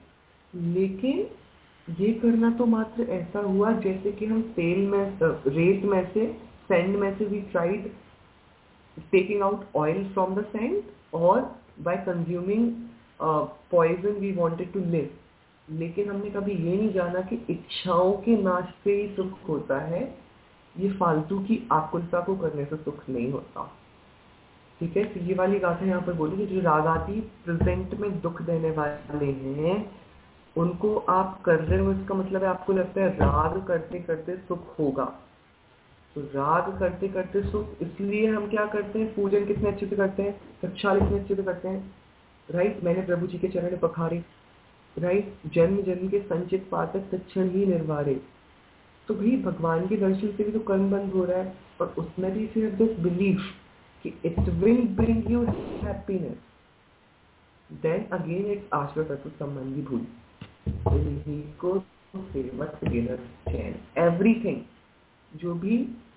लेकिन ये करना तो मात्र ऐसा हुआ जैसे कि हम तेल में, रेत में से, सैंड में से we tried taking out oil from the sand, or by consuming poison we wanted to live. लेकिन हमने कभी ये नहीं जाना कि इच्छाओं के नाश से ही सुख होता है, ये फालतू की आकुलता को करने से सुख नहीं होता। ठीक है, तो ये वाली गाथा यहाँ पर बोली कि जो रागादि प्रेजेंट में दुख देने वाले हैं उनको आप कर रहे हो, इसका मतलब है आपको लगता है राग करते करते सुख होगा। तो राग करते करते सुख, इसलिए हम क्या करते हैं? पूजन कितने अच्छे से करते हैं, प्रक्षाल कितने अच्छे से करते हैं, राइट right? मैंने प्रभु जी के चरण पखारे, राइट right? जन्म जन्म के संचित पातक तत्क्षण ही निर्वारे। तो भाई भगवान के दर्शन से भी तो कर्म बंद हो रहा है, और उसमें भी सिर्फ दिस बिलीफ कि it will bring you happiness, then again it's आश्रय तत्व संबंधी भूल को सेवक चैन, एवरीथिंग जो भी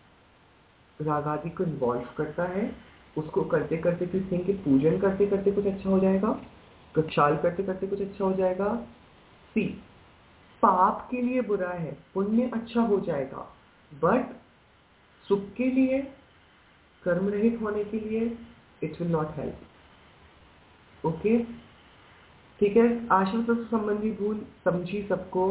रागादि को इन्वॉल्व करता है उसको करते करते फिर सिंह के पूजन करते करते कुछ अच्छा हो जाएगा, प्रक्षाल करते करते कुछ अच्छा हो जाएगा। सी, पाप के लिए बुरा है, पुण्य अच्छा हो जाएगा, बट सुख के लिए, कर्म रहित होने के लिए it will not help. Okay, ठीक है। आश्रम से संबंधी भूल समझी सबको?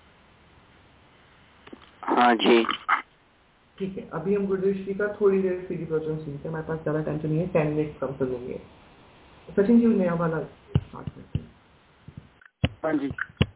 हाँ जी। ठीक है, अभी हम गुरुदृष्टि का थोड़ी देर सीधी प्रवचन सुनते हैं, हमारे पास ज़्यादा टाइम तो नहीं है, टेन मिनट कम सुनेंगे। सचिन जी नया वाला स्टार्ट करते हैं। हाँ जी।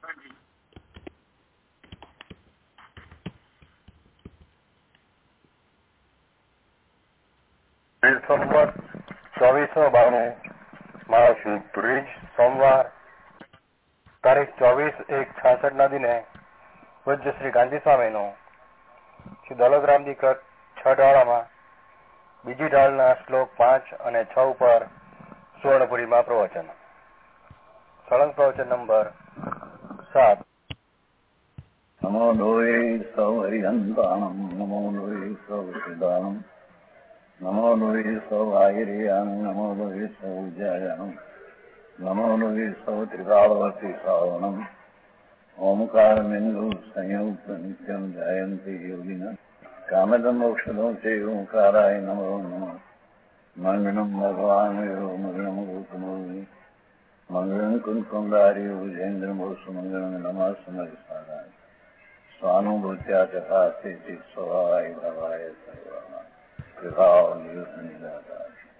સંવત ચોવીસો બાણું મહાશિવ બ્રિજ સોમવાર તારીખ ચોવીસ એક છાસઠ ના દિને પૂજ્ય શ્રી ગાંધી સ્વામીનું શ્રી દોલતરામજી કર છ ઢાળામાં બીજી ઢાળના શ્લોક પાંચ અને છ ઉપર સુવર્ણપુરીમાં પ્રવચન. સળંગ પ્રવચન નંબર સાત. નમો લોહે સૌ હરિહંતાણમ નમો લોહે સૌ સિદ્ધાણમ નમો લોહે સૌ આહિર્યાન નમો લોહે સૌ જયાનમ નમો લોહે સૌ ત્રિકાળવતી શ્રાવણમ ઓમકાર બિંદુ સંયુક્ત નિત્યમ જયંતિ યોગિના કામદમ મોક્ષદો તે ઓંકારાય નમો નમઃ. મંગલમ ભગવાન મંગલમ ગોતમોહિ મંગલમ કુંકુંદારી વિજેન્દ્રમોષ મંગલમ નમઃ સમર્થાય स्वानुभूत्या तथा स्थिति स्वभावाय भवाय सर्वमा विभाव निजाता.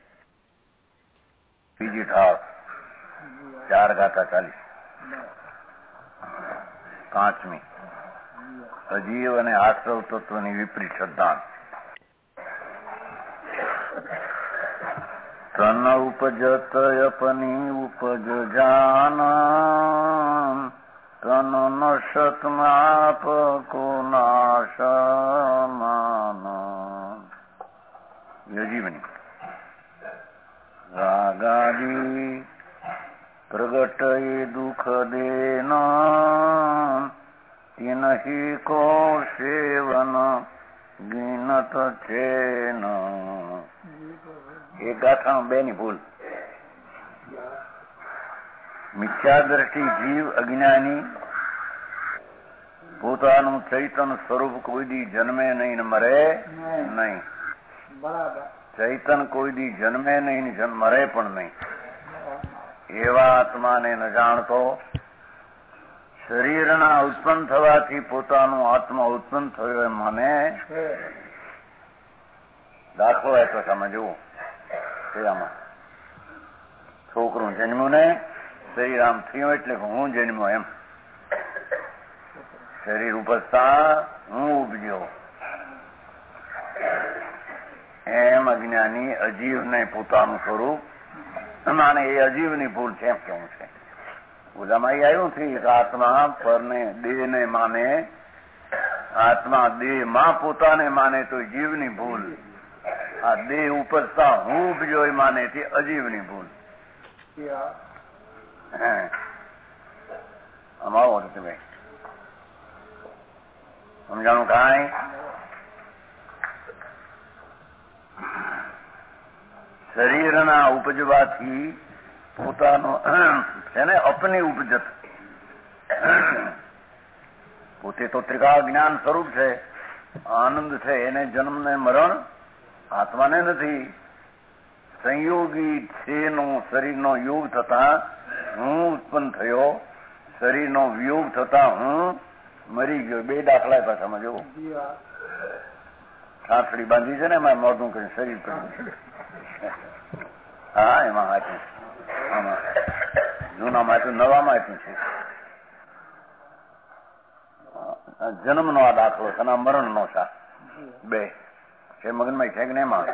બીજી ઠાક ચાર ગાતા ચાલીસ. પાંચમી અજીવ અને આશ્રવ તત્વની વિપરીત શ્રદ્ધા. તન ઉપજત અપની ઉપજ જાન તન નશત માપ કો નાશમાન. यजीवनी रागादी प्रगट ये दुख देना तिनहि को सेवन गिनत चेन. एक गाथा बेनी भूल. मिथ्या दृष्टि जीव अज्ञानी પોતાનું ચૈતન સ્વરૂપ કોઈ દી જન્મે નહીં ને મરે નહીં. ચૈતન કોઈ દી જન્મે નહીં ને મરે પણ નહીં. એવા આત્માને ન જાણતો શરીરના ઉત્પન્ન થવાથી પોતાનું આત્મા ઉત્પન્ન થયો એમ મને દાખલો આપ્યો સમજવું. આમાં છોકરું જન્મ્યું ને શરીર આમ થયું એટલે હું જન્મ્યો એમ. શરીર ઉપજતા હું ઉપજ્યો એમ અજ્ઞાની અજીવને પોતાનું સ્વરૂપ માને એ અજીવની ભૂલ છે એમ કેવું છે. ઓલામાં એ આવ્યું છે કે આત્મા પરને દેહને માને, આત્મા દેહમાં પોતાને માને તો જીવની ભૂલ. આ દેહ ઉપજતા હું ઉપજ્યો એ માને તે અજીવની ભૂલ. આમાં આવો તમે સમજાણું કાંઈ? શરીરના ઉપજવાથી પોતાનો છે ને અપની ઉપજત. પોતે તો ત્રિકાળ જ્ઞાન સ્વરૂપ છે, આનંદ છે, એને જન્મ ને મરણ આત્માને નથી. સંયોગી છેનો શરીરનો યોગ થતા હું ઉત્પન્ન થયો, શરીરનો વિયોગ થતા હું મરી ગયો. બે દાખલા પાછામાં જુઓ. સાંકડી બાંધી છે ને એમાં મોઢું કરી શરીર કર્યું. હા એમાં આપ્યું, આમાં જૂનામાં આપ્યું, નવામાં આપ્યું છે. જન્મનો આ દાખલો છે અને મરણનો છે. બે છે મગનમાં છે કે એમાં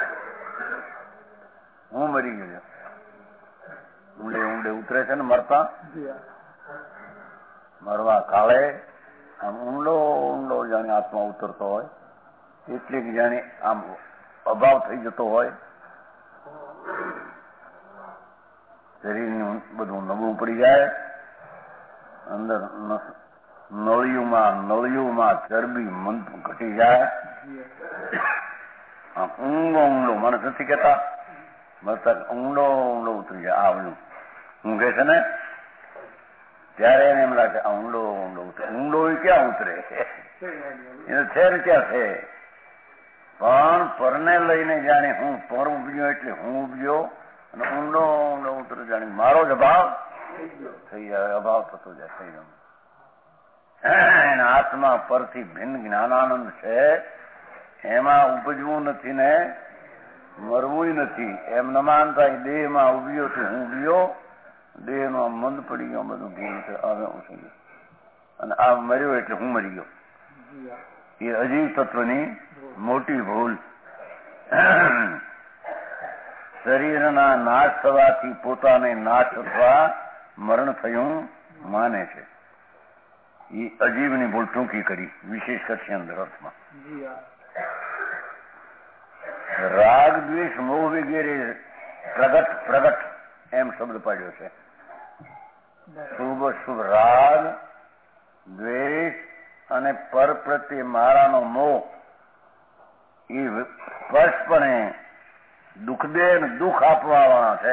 હું મરી ગયો. ઊંડે ઊંડે ઉતરે છે ને મરતા મરવા કાળે આમ ઊંડો ઊંડો જાણે આત્મા ઉતરતો હોય, એટલી જાણે આમ અભાવ થઈ જતો હોય, શરીરનું બધું નબળું પડી જાય, અંદર નળિયુંમાં નળિયુંમાં ચરબી મન ઘટી જાય, આમ ઊંડો ઊંડો મને નથી કેતા મરતા ઊંડો ઊંડો ઉતરી જાય. આવડું ઊંઘે છે ને ત્યારે એને એમ લાગે ઊંડો ઊંડો ઉતરે. ઊંડો એ ક્યાં ઉતરે? એનો છે ને ક્યાં છે? પણ પરને લઈને જાણે હું પર ઉભ્યો એટલે હું ઉભ્યો અને ઊંડો ઊંડો ઉતરે જાણે મારો જ અભાવ થઈ જાય. અભાવ થતો જાય થઈ ગયો. એના આત્મા પરથી ભિન્ન જ્ઞાનાનંદ છે. એમાં ઉપજવું નથી ને મરવું નથી. એમ ન માનતા દેહમાં ઉભ્યો તો હું ઉભ્યો, દેહમાં મંદ પડી ગયો, બધું ભીન છે હવે હું થઈ ગયો અને આ મર્યો એટલે હું મરી ગયો. એ અજીવ તત્વની મોટી ભૂલ. શરીરના નાશ થવાથી પોતાને નાશ અથવા મરણ થયું માને છે. એ અજીવની ભૂલ ટૂંકી કરી, વિશેષ કરશે અંદર અર્થમાં. રાગ દ્વેષ મોહ વગેરે પ્રગટ પ્રગટ એમ શબ્દ પાડ્યો છે. શુભ શુભ રાગ દ્વેષ અને પર પ્રત્યે મારાનો મોહ એ સ્પષ્ટપણે દુઃખ દે દુઃખ આપવાવાળા છે.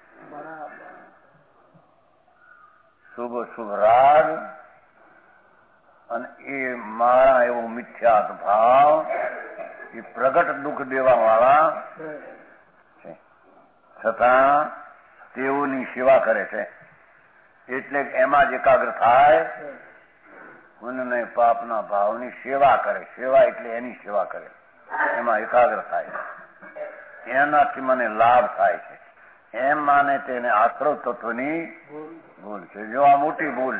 શુભ શુભ રાગ અને એ મારા એવો મિથ્યાત ભાવ એ પ્રગટ દુઃખ દેવા વાળા છે. છતાં તેઓની સેવા કરે છે. એટલે એમાં જ એકાગ્ર થાય. પુણ્ય પાપના ભાવની સેવા કરે. સેવા એટલે એની સેવા કરે, એમાં એકાગ્ર થાય. એનાથી મને લાભ થાય છે એમ માને તેને આશ્રવ તત્વની ભૂલ છે. જો આ મોટી ભૂલ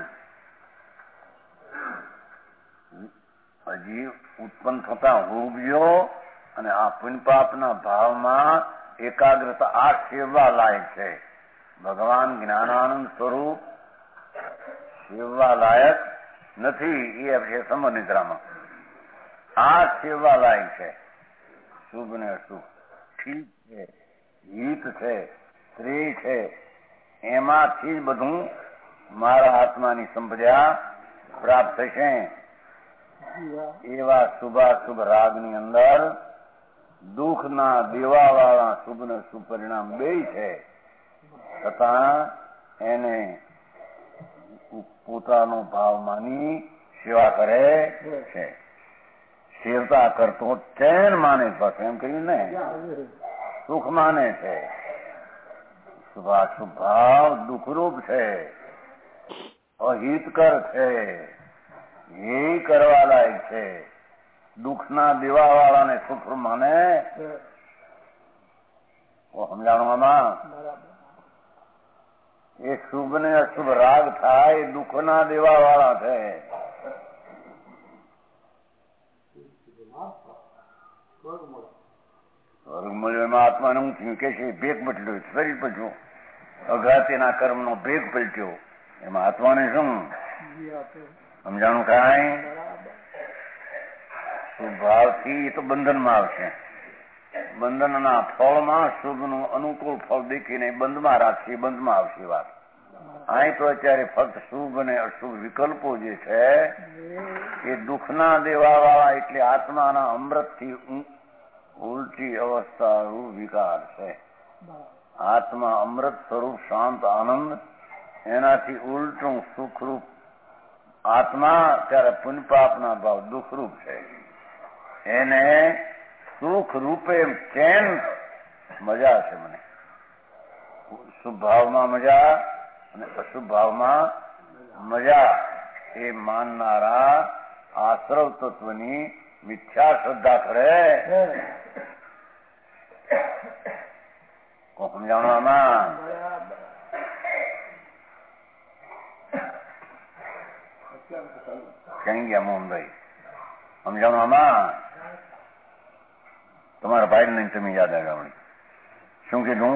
હજી ઉત્પન્ન થતા ઉભ્યો અને આ પુણ્યપાપના ભાવમાં એકાગ્રતા આ સેવા લાયક છે. ભગવાન જ્ઞાનાનંદ સ્વરૂપ સેવા લાયક નથી. એ છે સમનિદ્રામાં. આ સેવા લાયક છે. શુભ ને અશુભ, ઠીક છે, હિત છે, શ્રેય છે, એમાંથી જ બધું મારા આત્માની સંપદા પ્રાપ્ત થશે. એવા શુભાશુભ રાગની અંદર દુઃખના દેવાવાળા શુભ ને શુભ પરિણામ બે છે. છતાં એને પોતાનો ભાવ માની સેવા કરે છે. સેવતા કરતો ચેન માને છે. એમ કહ્યું ને, સુખ માને છે. શુભાશુભ ભાવ દુઃખરૂપ છે, અહિતકર છે, એ કરવા લાયક છે. દુઃખના દેવા વાળાને સુખ માને સમજાણવામાં એ શુભ ને અશુભ રાગ થાય એ દુઃખના દેવા વાળા છે. એમાં આત્માને હું થયું કે છે ભેગ બદલ્યો, શરીર બચ્યું, અઘાતીના કર્મનો ભેગ પલટ્યો. એમાં આત્માને શું સમજાણું? કાંઈ શુભ ભાવથી તો બંધનમાં આવશે. બંધનના ફળમાં શુભનું અનુકૂળ ફળ દેખીને બંધમાં રાખશે, બંધમાં આવશે વાત. અહીં તો અત્યારે ફક્ત શુભ અને અશુભ વિકલ્પો જે છે એ દુઃખના દેવા વાળા એટલે આત્માના અમૃતથી ઉલટી અવસ્થા રૂપ વિકાર છે. આત્મા અમૃત સ્વરૂપ શાંત આનંદ, એનાથી ઉલટું સુખરૂપ આત્મા ત્યારે પુણ્યપાપના ભાવ દુઃખરૂપ છે. એને સુખ રૂપે ચેન મજા છે. મને શુભ ભાવમાં મજા અને અશુભ ભાવમાં મજા એ માનનારા આશ્રવ તત્વની મિથ્યા શ્રદ્ધા કરે. કોણ સમજાવવામાં? ક્યાં ગયા મોહનભાઈ? સમજાવવામાં તમારા ભાઈ ને તમે યાદ આવ્યા. શું કીધું?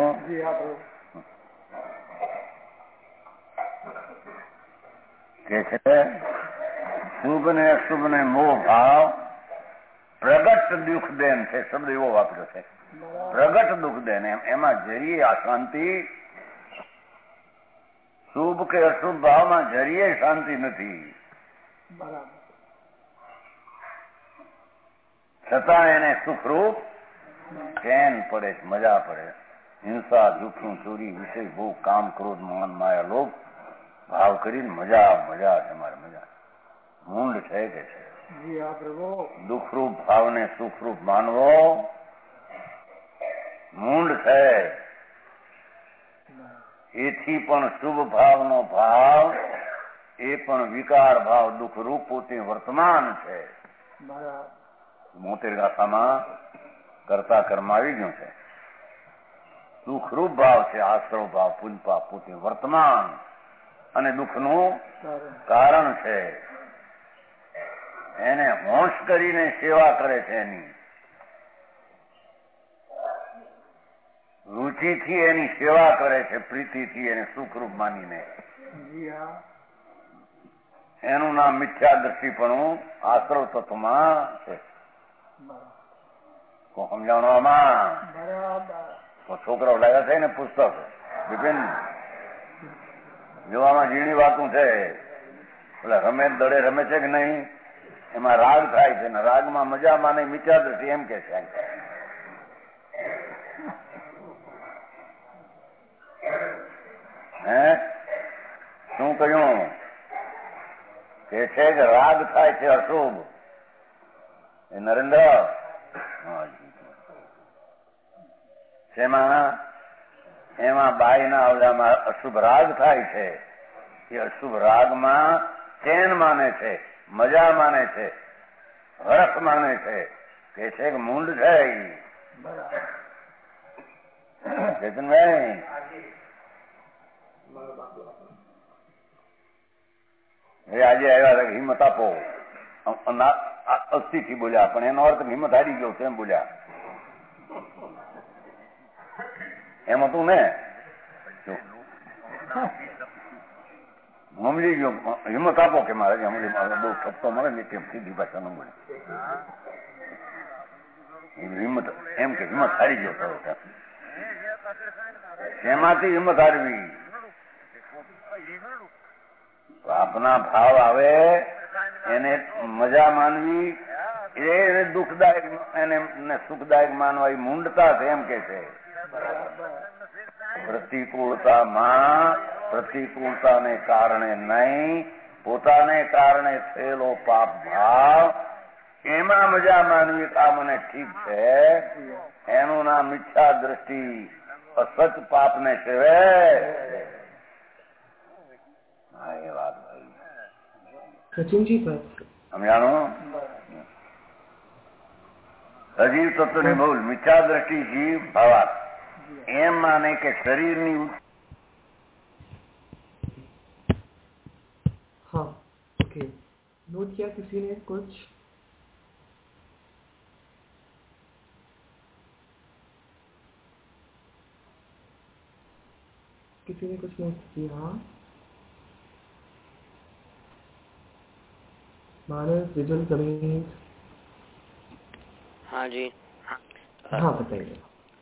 કે છે શુભ ને અશુભ ને મોહ ભાવ પ્રગટ દુઃખ દેન છે. શબ્દ એવો વાપર્યો છે, પ્રગટ દુઃખ દેન. એમાં જરીએ અશાંતિ, શુભ કે અશુભ ભાવમાં જરીએ શાંતિ નથી. છતાં એને સુખરૂપ ચેન પડે, મજા પડે. હિંસા, જૂઠું, ચોરી, વિષય, ભોગ, કામ, ક્રોધ, માન, માયા, લોભ ભાવ કરીને મજા મજા છે મારે મજા મૂંડ છે કે છે દુઃખરૂપ ભાવને સુખરૂપ માનવો મૂંડ છે. એથી પણ શુભ ભાવનો ભાવ એ પણ વિકાર ભાવ દુઃખરૂપ પોતે વર્તમાન છે. મોતેર ગાથામાં કરતા કર્મ આવી ગયું છે. સુખરૂપ ભાવ છે આશ્રવ ભાવ પુંજપાપ પોતે વર્તમાન અને દુઃખનું કારણ છે. એને હોંશ કરીને સેવા કરે છે. એની રુચિથી એની સેવા કરે છે, પ્રીતિથી એને સુખરૂપ માનીને. એનું નામ મિથ્યા દ્રષ્ટિપણું આશ્રવ તત્વમાં છે. સમજાવવામાં છોકરાઓ લાગ્યા છે ને પુસ્તક બિપિન જોવામાં ઝીણી વાતું છે. એટલે રમે દડે રમે છે કે નહીં એમાં રાગ થાય છે ને રાગમાં મજા માને મિથ્યા દ્રષ્ટિ એમ કે છે. હે શું કહ્યું કે છે કે રાગ થાય છે અશુભ એ નરેન્દ્ર શેમાં એમાં બાઈના અવડામાં અશુભ રાગ થાય છે. એ અશુભ રાગમાં ચેન માને છે, મજા માને છે, હરખ માને છે કે છે કે મૂંડ છે. ચેતનભાઈ એ આજે આવ્યા હિંમત આપો અસ્થિ થી બોલ્યા પણ એનો અર્થ હિંમત હારી ગયો છે એમ બોલ્યા. એમ હતું ને સમજી ગયો. હિંમત આપો કે મારે સમજી મારે બહુ ઠપતો મળે ને કેમ સીધી ભાષા ન મળે. હિંમત એમ કે હિંમત હારી ગયો થયો. એમાંથી હિંમત હારવી આપના ભાવ આવે એને મજા માનવી એને દુઃખદાયક એને સુખદાયક માનવા એ મૂંડતા છે એમ કે છે. પ્રતિકૂળતામાં પ્રતિકૂળતાને કારણે નહીં પોતાને કારણે થયેલો પાપ ભાવ એમાં મજા માનવી આ મને ઠીક છે. એનું નામ મિથ્યા દ્રષ્ટિ અસત પાપને સેવે. હા એ વાત સચિનજી પર સમજાણું. સજીવ તત્વની ભૂલ મિથ્યા દ્રષ્ટિ જીવ ભાવાત એમ માને કે શરીરની. हाँ ओके नोट किया किसी ने कुछ किसी ने कुछ नोट किया. मानस विजुअल जमीन. हाँ जी हाँ बताइए.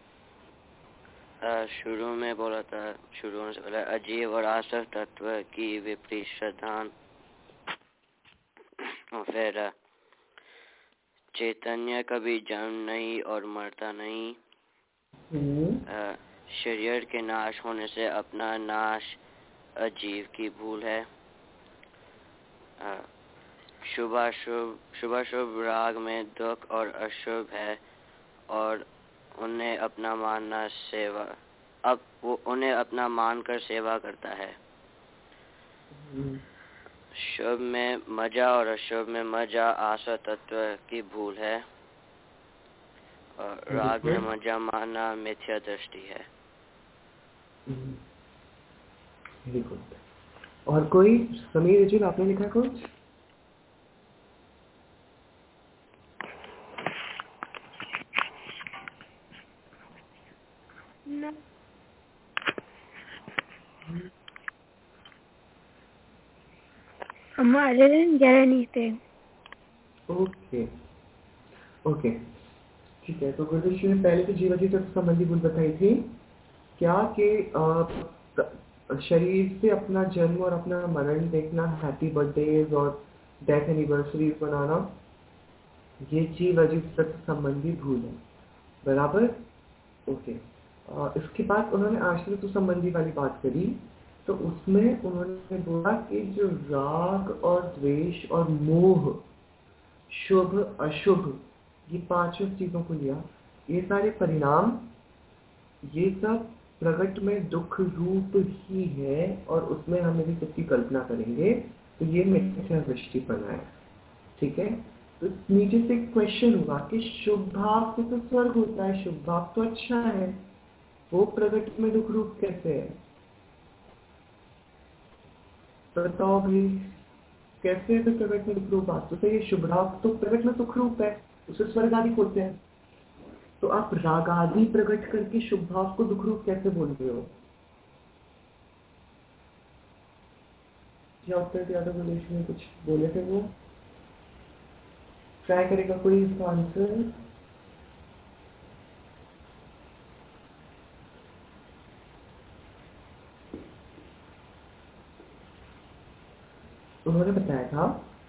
शुरू में बोला था शुरू में से बोला अजीव और आसव तत्व की विपरीत श्रद्धा. फिर चैतन्य कभी जन्म नहीं और मरता नहीं. शरीर के नाश होने से अपना नाश अजीव की भूल है. शुभाशुभ शुभाशुभ राग में दुख और अशुभ है और उन्हें अपना मानना सेवा अब वो उन्हें अपना मानकर सेवा करता है. शुभ में मजा और अशुभ में मजा आशा तत्व की भूल है और राग में मजा मानना मिथ्या दृष्टि है. Very good. और कोई समीर अर्जुन आपने लिखा कुछ? No. I didn't get anything. Okay okay ठीक है. तो गुरुदेव ने पहले तो जीवाजी तत्व संबंधी भूल बताई थी क्या कि शरीर से अपना जन्म और अपना मरण देखना, हैप्पी बर्थडेज और डेथ एनिवर्सरी बनाना, ये जीवाजी तत्व संबंधी भूल है. बराबर. ओके आ, इसके बाद उन्होंने आश्रित संबंधी वाली बात करी, तो उसमें उन्होंने बोला कि जो राग और द्वेष और मोह, शुभ अशुभ, ये पांचों चीजों को लिया, ये सारे परिणाम, ये सब प्रगट में दुख रूप ही है और उसमें हम यदि सबकी कल्पना करेंगे तो ये मिथ्या दृष्टिपना है। ठीक है, तो नीचे से क्वेश्चन होगा कि शुभ भाव से तो स्वर्ग होता है, शुभ भाव तो अच्छा है, वो प्रगट में दुख रूप कैसे है? बताओ भाई, कैसे है तो प्रगट में दुख रूप? बात तो सही है, शुभ भाव तो प्रगट में दुख रूप है, उसे स्वर्ग आदि होते हैं, तो आप राग आदि प्रकट करके शुभ भाव को दुख रूप कैसे बोल रहे हो? क्या उत्तर दिया था गुलेश में? कुछ बोले थे वो? ट्राई करेगा कोई इसका आंसर? उन्होंने बताया था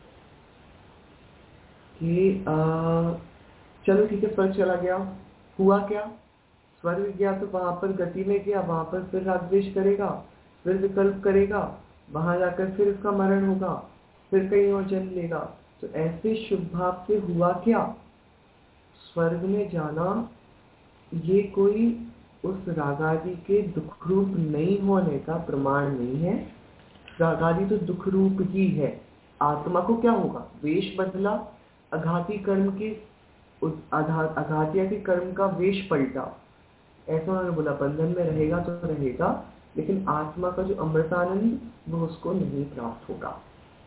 कि आ, चलो ठीक है, स्वर्ग चला गया, हुआ क्या? स्वर्ग गया तो वहां पर गति में गया, वहां पर फिर राग द्वेष करेगा, फिर विकल्प करेगा, वहां जाकर फिर इसका मरण होगा, फिर कहीं और जन्म लेगा। तो ऐसे शुभ भाव से हुआ क्या? स्वर्ग में जाना ये कोई उस रागादि के दुख रूप नहीं होने का प्रमाण नहीं है। रागादि तो दुख रूप ही है। आत्मा को क्या होगा? वेश बदला, अघाती कर्म के अघातिया के कर्म का वेश पलटा, ऐसा उन्होंने बोला। बंधन में रहेगा तो रहेगा, लेकिन आत्मा का जो अमृतानंद वो उसको नहीं प्राप्त होगा।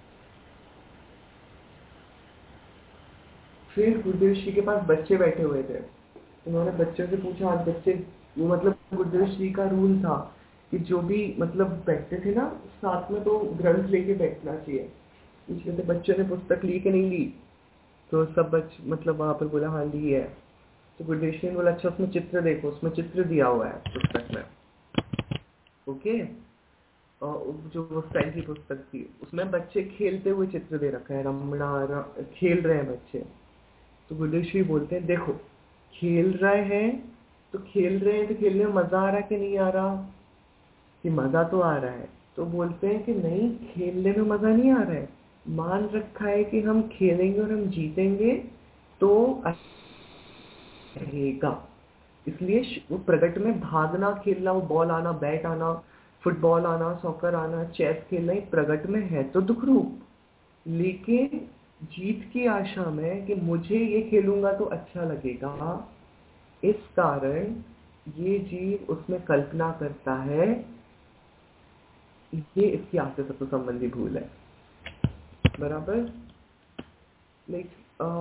फिर गुरुदेव श्री के पास बच्चे बैठे हुए थे, उन्होंने बच्चों से पूछा, आज बच्चे वो मतलब गुरुदेव श्री का रूल था कि जो भी मतलब बैठते थे ना साथ में, तो ग्रंथ लेके बैठना चाहिए। इसलिए तो बच्चों ने पुस्तक ली कि नहीं ली, तो सब बच्चे मतलब वहां पर बोला हाँ ली है। तो गुरुदेव श्री ने बोला अच्छा उसमें चित्र देखो, उसमें चित्र दिया हुआ है पुस्तक में। ओके, और जो वो स्टाइल की पुस्तक थी उसमें बच्चे खेलते हुए चित्र दे रखा है, रमणा खेल रहे हैं बच्चे। तो गुरुदेव श्री बोलते हैं देखो खेल रहे हैं तो खेल रहे हैं तो खेलने में मजा आ रहा है कि नहीं आ रहा? कि मजा तो आ रहा है। तो बोलते हैं कि नहीं, खेलने में मजा नहीं आ रहा है, मान रखा है कि हम खेलेंगे और हम जीतेंगे तो रहेगा। इसलिए वो प्रगट में भागना खेलना, वो बॉल आना, बैट आना, फुटबॉल आना, सॉकर आना, चेस खेलना, प्रगट में है तो दुख रूप, लेकिन जीत की आशा में कि मुझे ये खेलूंगा तो अच्छा लगेगा, इस कारण ये जीव उसमें कल्पना करता है। ये इसकी आत्म तत्व संबंधी भूल है। बराबर? लाइक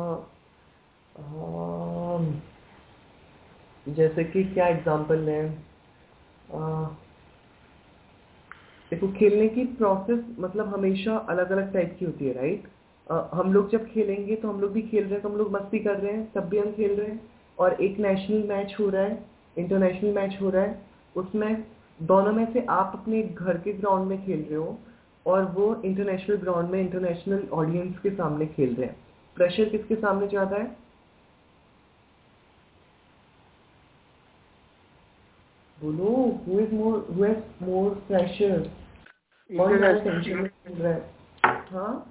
जैसे कि क्या एग्जांपल लें, देखो खेलने की प्रोसेस मतलब हमेशा अलग अलग टाइप की होती है, राइट? हम लोग जब खेलेंगे तो हम लोग भी खेल रहे हैं, तो हम लोग मस्ती कर रहे हैं, तब भी हम खेल रहे हैं। और एक नेशनल मैच हो रहा है, इंटरनेशनल मैच हो रहा है, उसमें दोनों में से आप अपने घर के ग्राउंड में खेल रहे हो और वो इंटरनेशनल ग्राउंड में इंटरनेशनल ऑडियंस के सामने खेल रहे हैं। प्रेशर किसके सामने ज्यादा है? बोलो, who is more who has more pressure? कौन ज्यादा टेंशन में खेल रहा है? हाँ,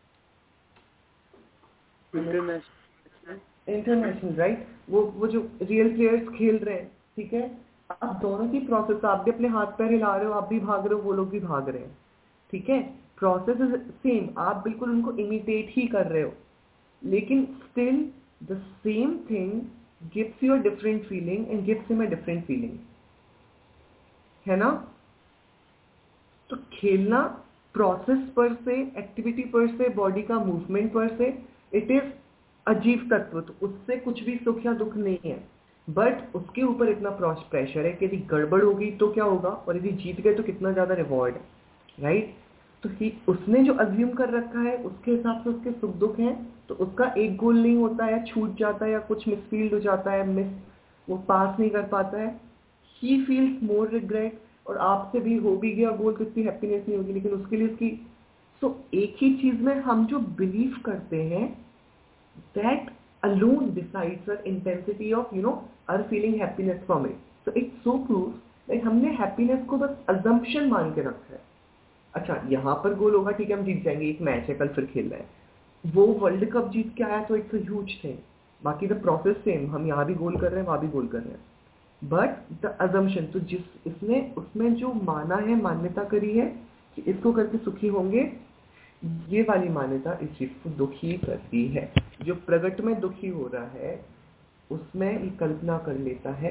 इंटरनेशनल, राइट? वो वो जो रियल प्लेयर्स खेल रहे हैं, ठीक है, अब दोनों की प्रोसेस, आप भी अपने हाथ पैर हिला रहे हो, आप भी भाग रहे हो, वो लोग भी भाग रहे हैं, ठीक है, प्रोसेस इज सेम, आप बिल्कुल उनको इमिटेट ही कर रहे हो, लेकिन still the same thing gives you a different feeling and gives him a different feeling, है ना? तो खेलना प्रोसेस पर से, एक्टिविटी पर से, बॉडी का मूवमेंट पर से, इट इज अजीब तत्व, तो उससे कुछ भी सुख या दुख नहीं है, बट उसके ऊपर इतना प्रेशर है कि यदि गड़बड़ होगी तो क्या होगा, और यदि जीत गए तो कितना ज्यादा रिवॉर्ड है, राइट? तो उसने जो अज्यूम कर रखा है उसके हिसाब से उसके सुख दुख हैं, तो उसका एक गोल नहीं होता है, छूट जाता है या कुछ मिसफील्ड हो जाता है, मिस वो पास नहीं कर पाता है, ही फील्स मोर रिग्रेट, और आपसे भी हो भी गया गोल तो इतनी हैप्पीनेस नहीं होगी, लेकिन उसके लिए उसकी सो so, एक ही चीज में हम जो बिलीव करते हैं that alone decides the intensity of, you know, our feeling happiness from it. So it so proves that हमने happiness को बस assumption मान के रखा है. अच्छा, यहाँ पर गोल होगा, ठीक है, हम जीत जाएंगे, एक मैच है, कल फिर खेल रहे हैं, वो वर्ल्ड कप जीत के आया तो इट्स अ ह्यूज थिंग. बाकी द प्रोसेस सेम, हम यहाँ भी गोल कर रहे हैं, वहाँ भी गोल कर रहे हैं, बट द assumption, तो जिस इसने उसमें जो माना है, मान्यता करी है कि इसको करके सुखी होंगे, ये वाली मान्यता इस चीज को दुखी करती है. जो प्रगट में दुखी हो रहा है उसमें ये कल्पना कर लेता है.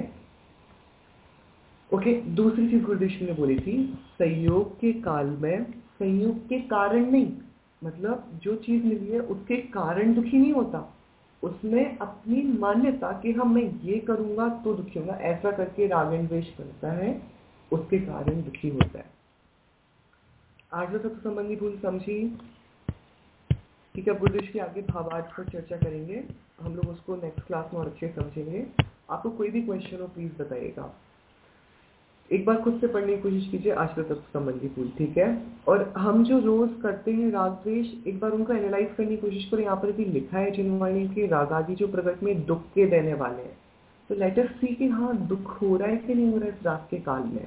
ओके okay, दूसरी चीज गुरुदेव ने बोली थी, संयोग के काल में, संयोग के कारण नहीं, मतलब जो चीज मिली है उसके कारण दुखी नहीं होता, उसमें अपनी मान्यता कि हम मैं ये करूंगा तो दुखी होगा, ऐसा करके राग एंड द्वेष करता है, उसके कारण दुखी होता है. आज तक संबंधी भूल समझी. ठीक है, गुरुदेव के आगे भावार्थ पर चर्चा करेंगे हम लोग, उसको नेक्स्ट क्लास में और अच्छे समझेंगे. आपको कोई भी क्वेश्चन हो प्लीज बताइएगा. एक बार खुद से पढ़ने की कोशिश कीजिए आज तक संबंधी भूल, ठीक है. और हम जो रोज करते हैं राग द्वेष, एक बार उनको एनालाइज करने की कोशिश करें. यहाँ पर भी लिखा है जिनवाणी के रागादि जो प्रगट में दुख के देने वाले हैं, तो लेट अस सी कि हाँ दुख हो रहा है कि नहीं हो रहा है इस राग के काल में.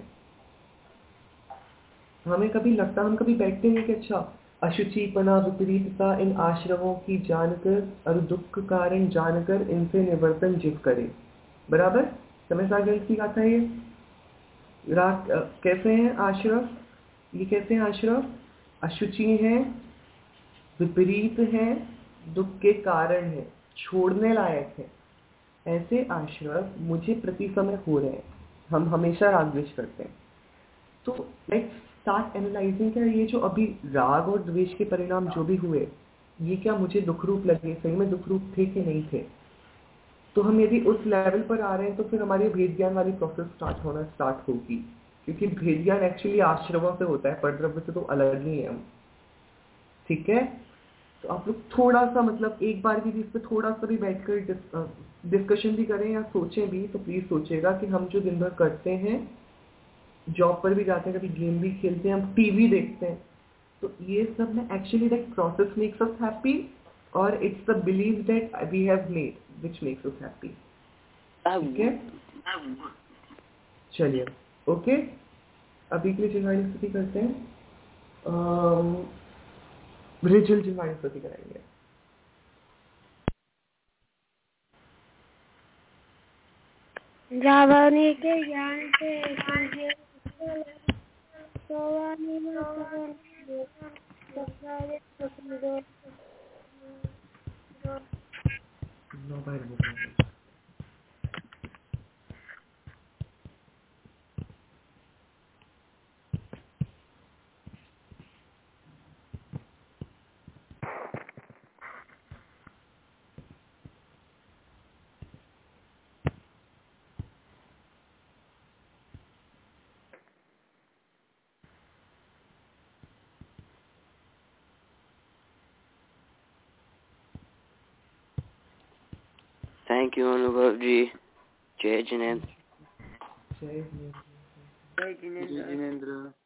हमें कभी लगता, हम कभी बैठते हैं कि अच्छा अशुचिपना विपरीतता इन आश्रमों की जानकर और दुख कारण जानकर इनसे निवर्तन जिस करे. बराबर समय सागर की गाथा है. ये राग कैसे हैं आश्रम, ये कैसे हैं आश्रम, अशुचि हैं, विपरीत हैं, दुख के कारण है, छोड़ने लायक है. ऐसे आश्रम मुझे प्रति समय हो रहे हैं, हम हमेशा राग द्वेष करते हैं. तो लेट्स स्टार्ट एनालाइजिंग, क्या ये जो अभी राग और द्वेष के परिणाम जो भी हुए, ये क्या मुझे दुख रूप लगे, सही में दुख रूप थे कि नहीं थे. तो हम यदि उस लेवल पर आ रहे हैं तो फिर हमारी भेद ज्ञान वाली प्रोसेस स्टार्ट होना स्टार्ट होगी, क्योंकि भेद ज्ञान एक्चुअली आश्रमों से होता है, परद्रव्य से तो अलग ही है हम. ठीक है, तो आप लोग थोड़ा सा, मतलब एक बार भी इस पर थोड़ा सा भी बैठकर डिस्कशन भी करें या सोचें भी, तो प्लीज सोचेगा कि हम जो दिन भर करते हैं, जॉब पर भी जाते हैं, कभी गेम भी खेलते हैं, हम टीवी देखते हैं, तो ये सब में actually that process makes us happy, और it's the believe that we have made which makes us happy. ठीक है, चलिए ओके. अभी के लिए जिनवाणी स्तुति करते हैं, रिजल जिनवाणी स्तुति कराएंगे. जावानी के ज्ञान से सोवानी में सकारे सकुदो नो बाय बुक. Thank you Anubhav ji. जय जिनेंद्र. जय जिनेंद्र.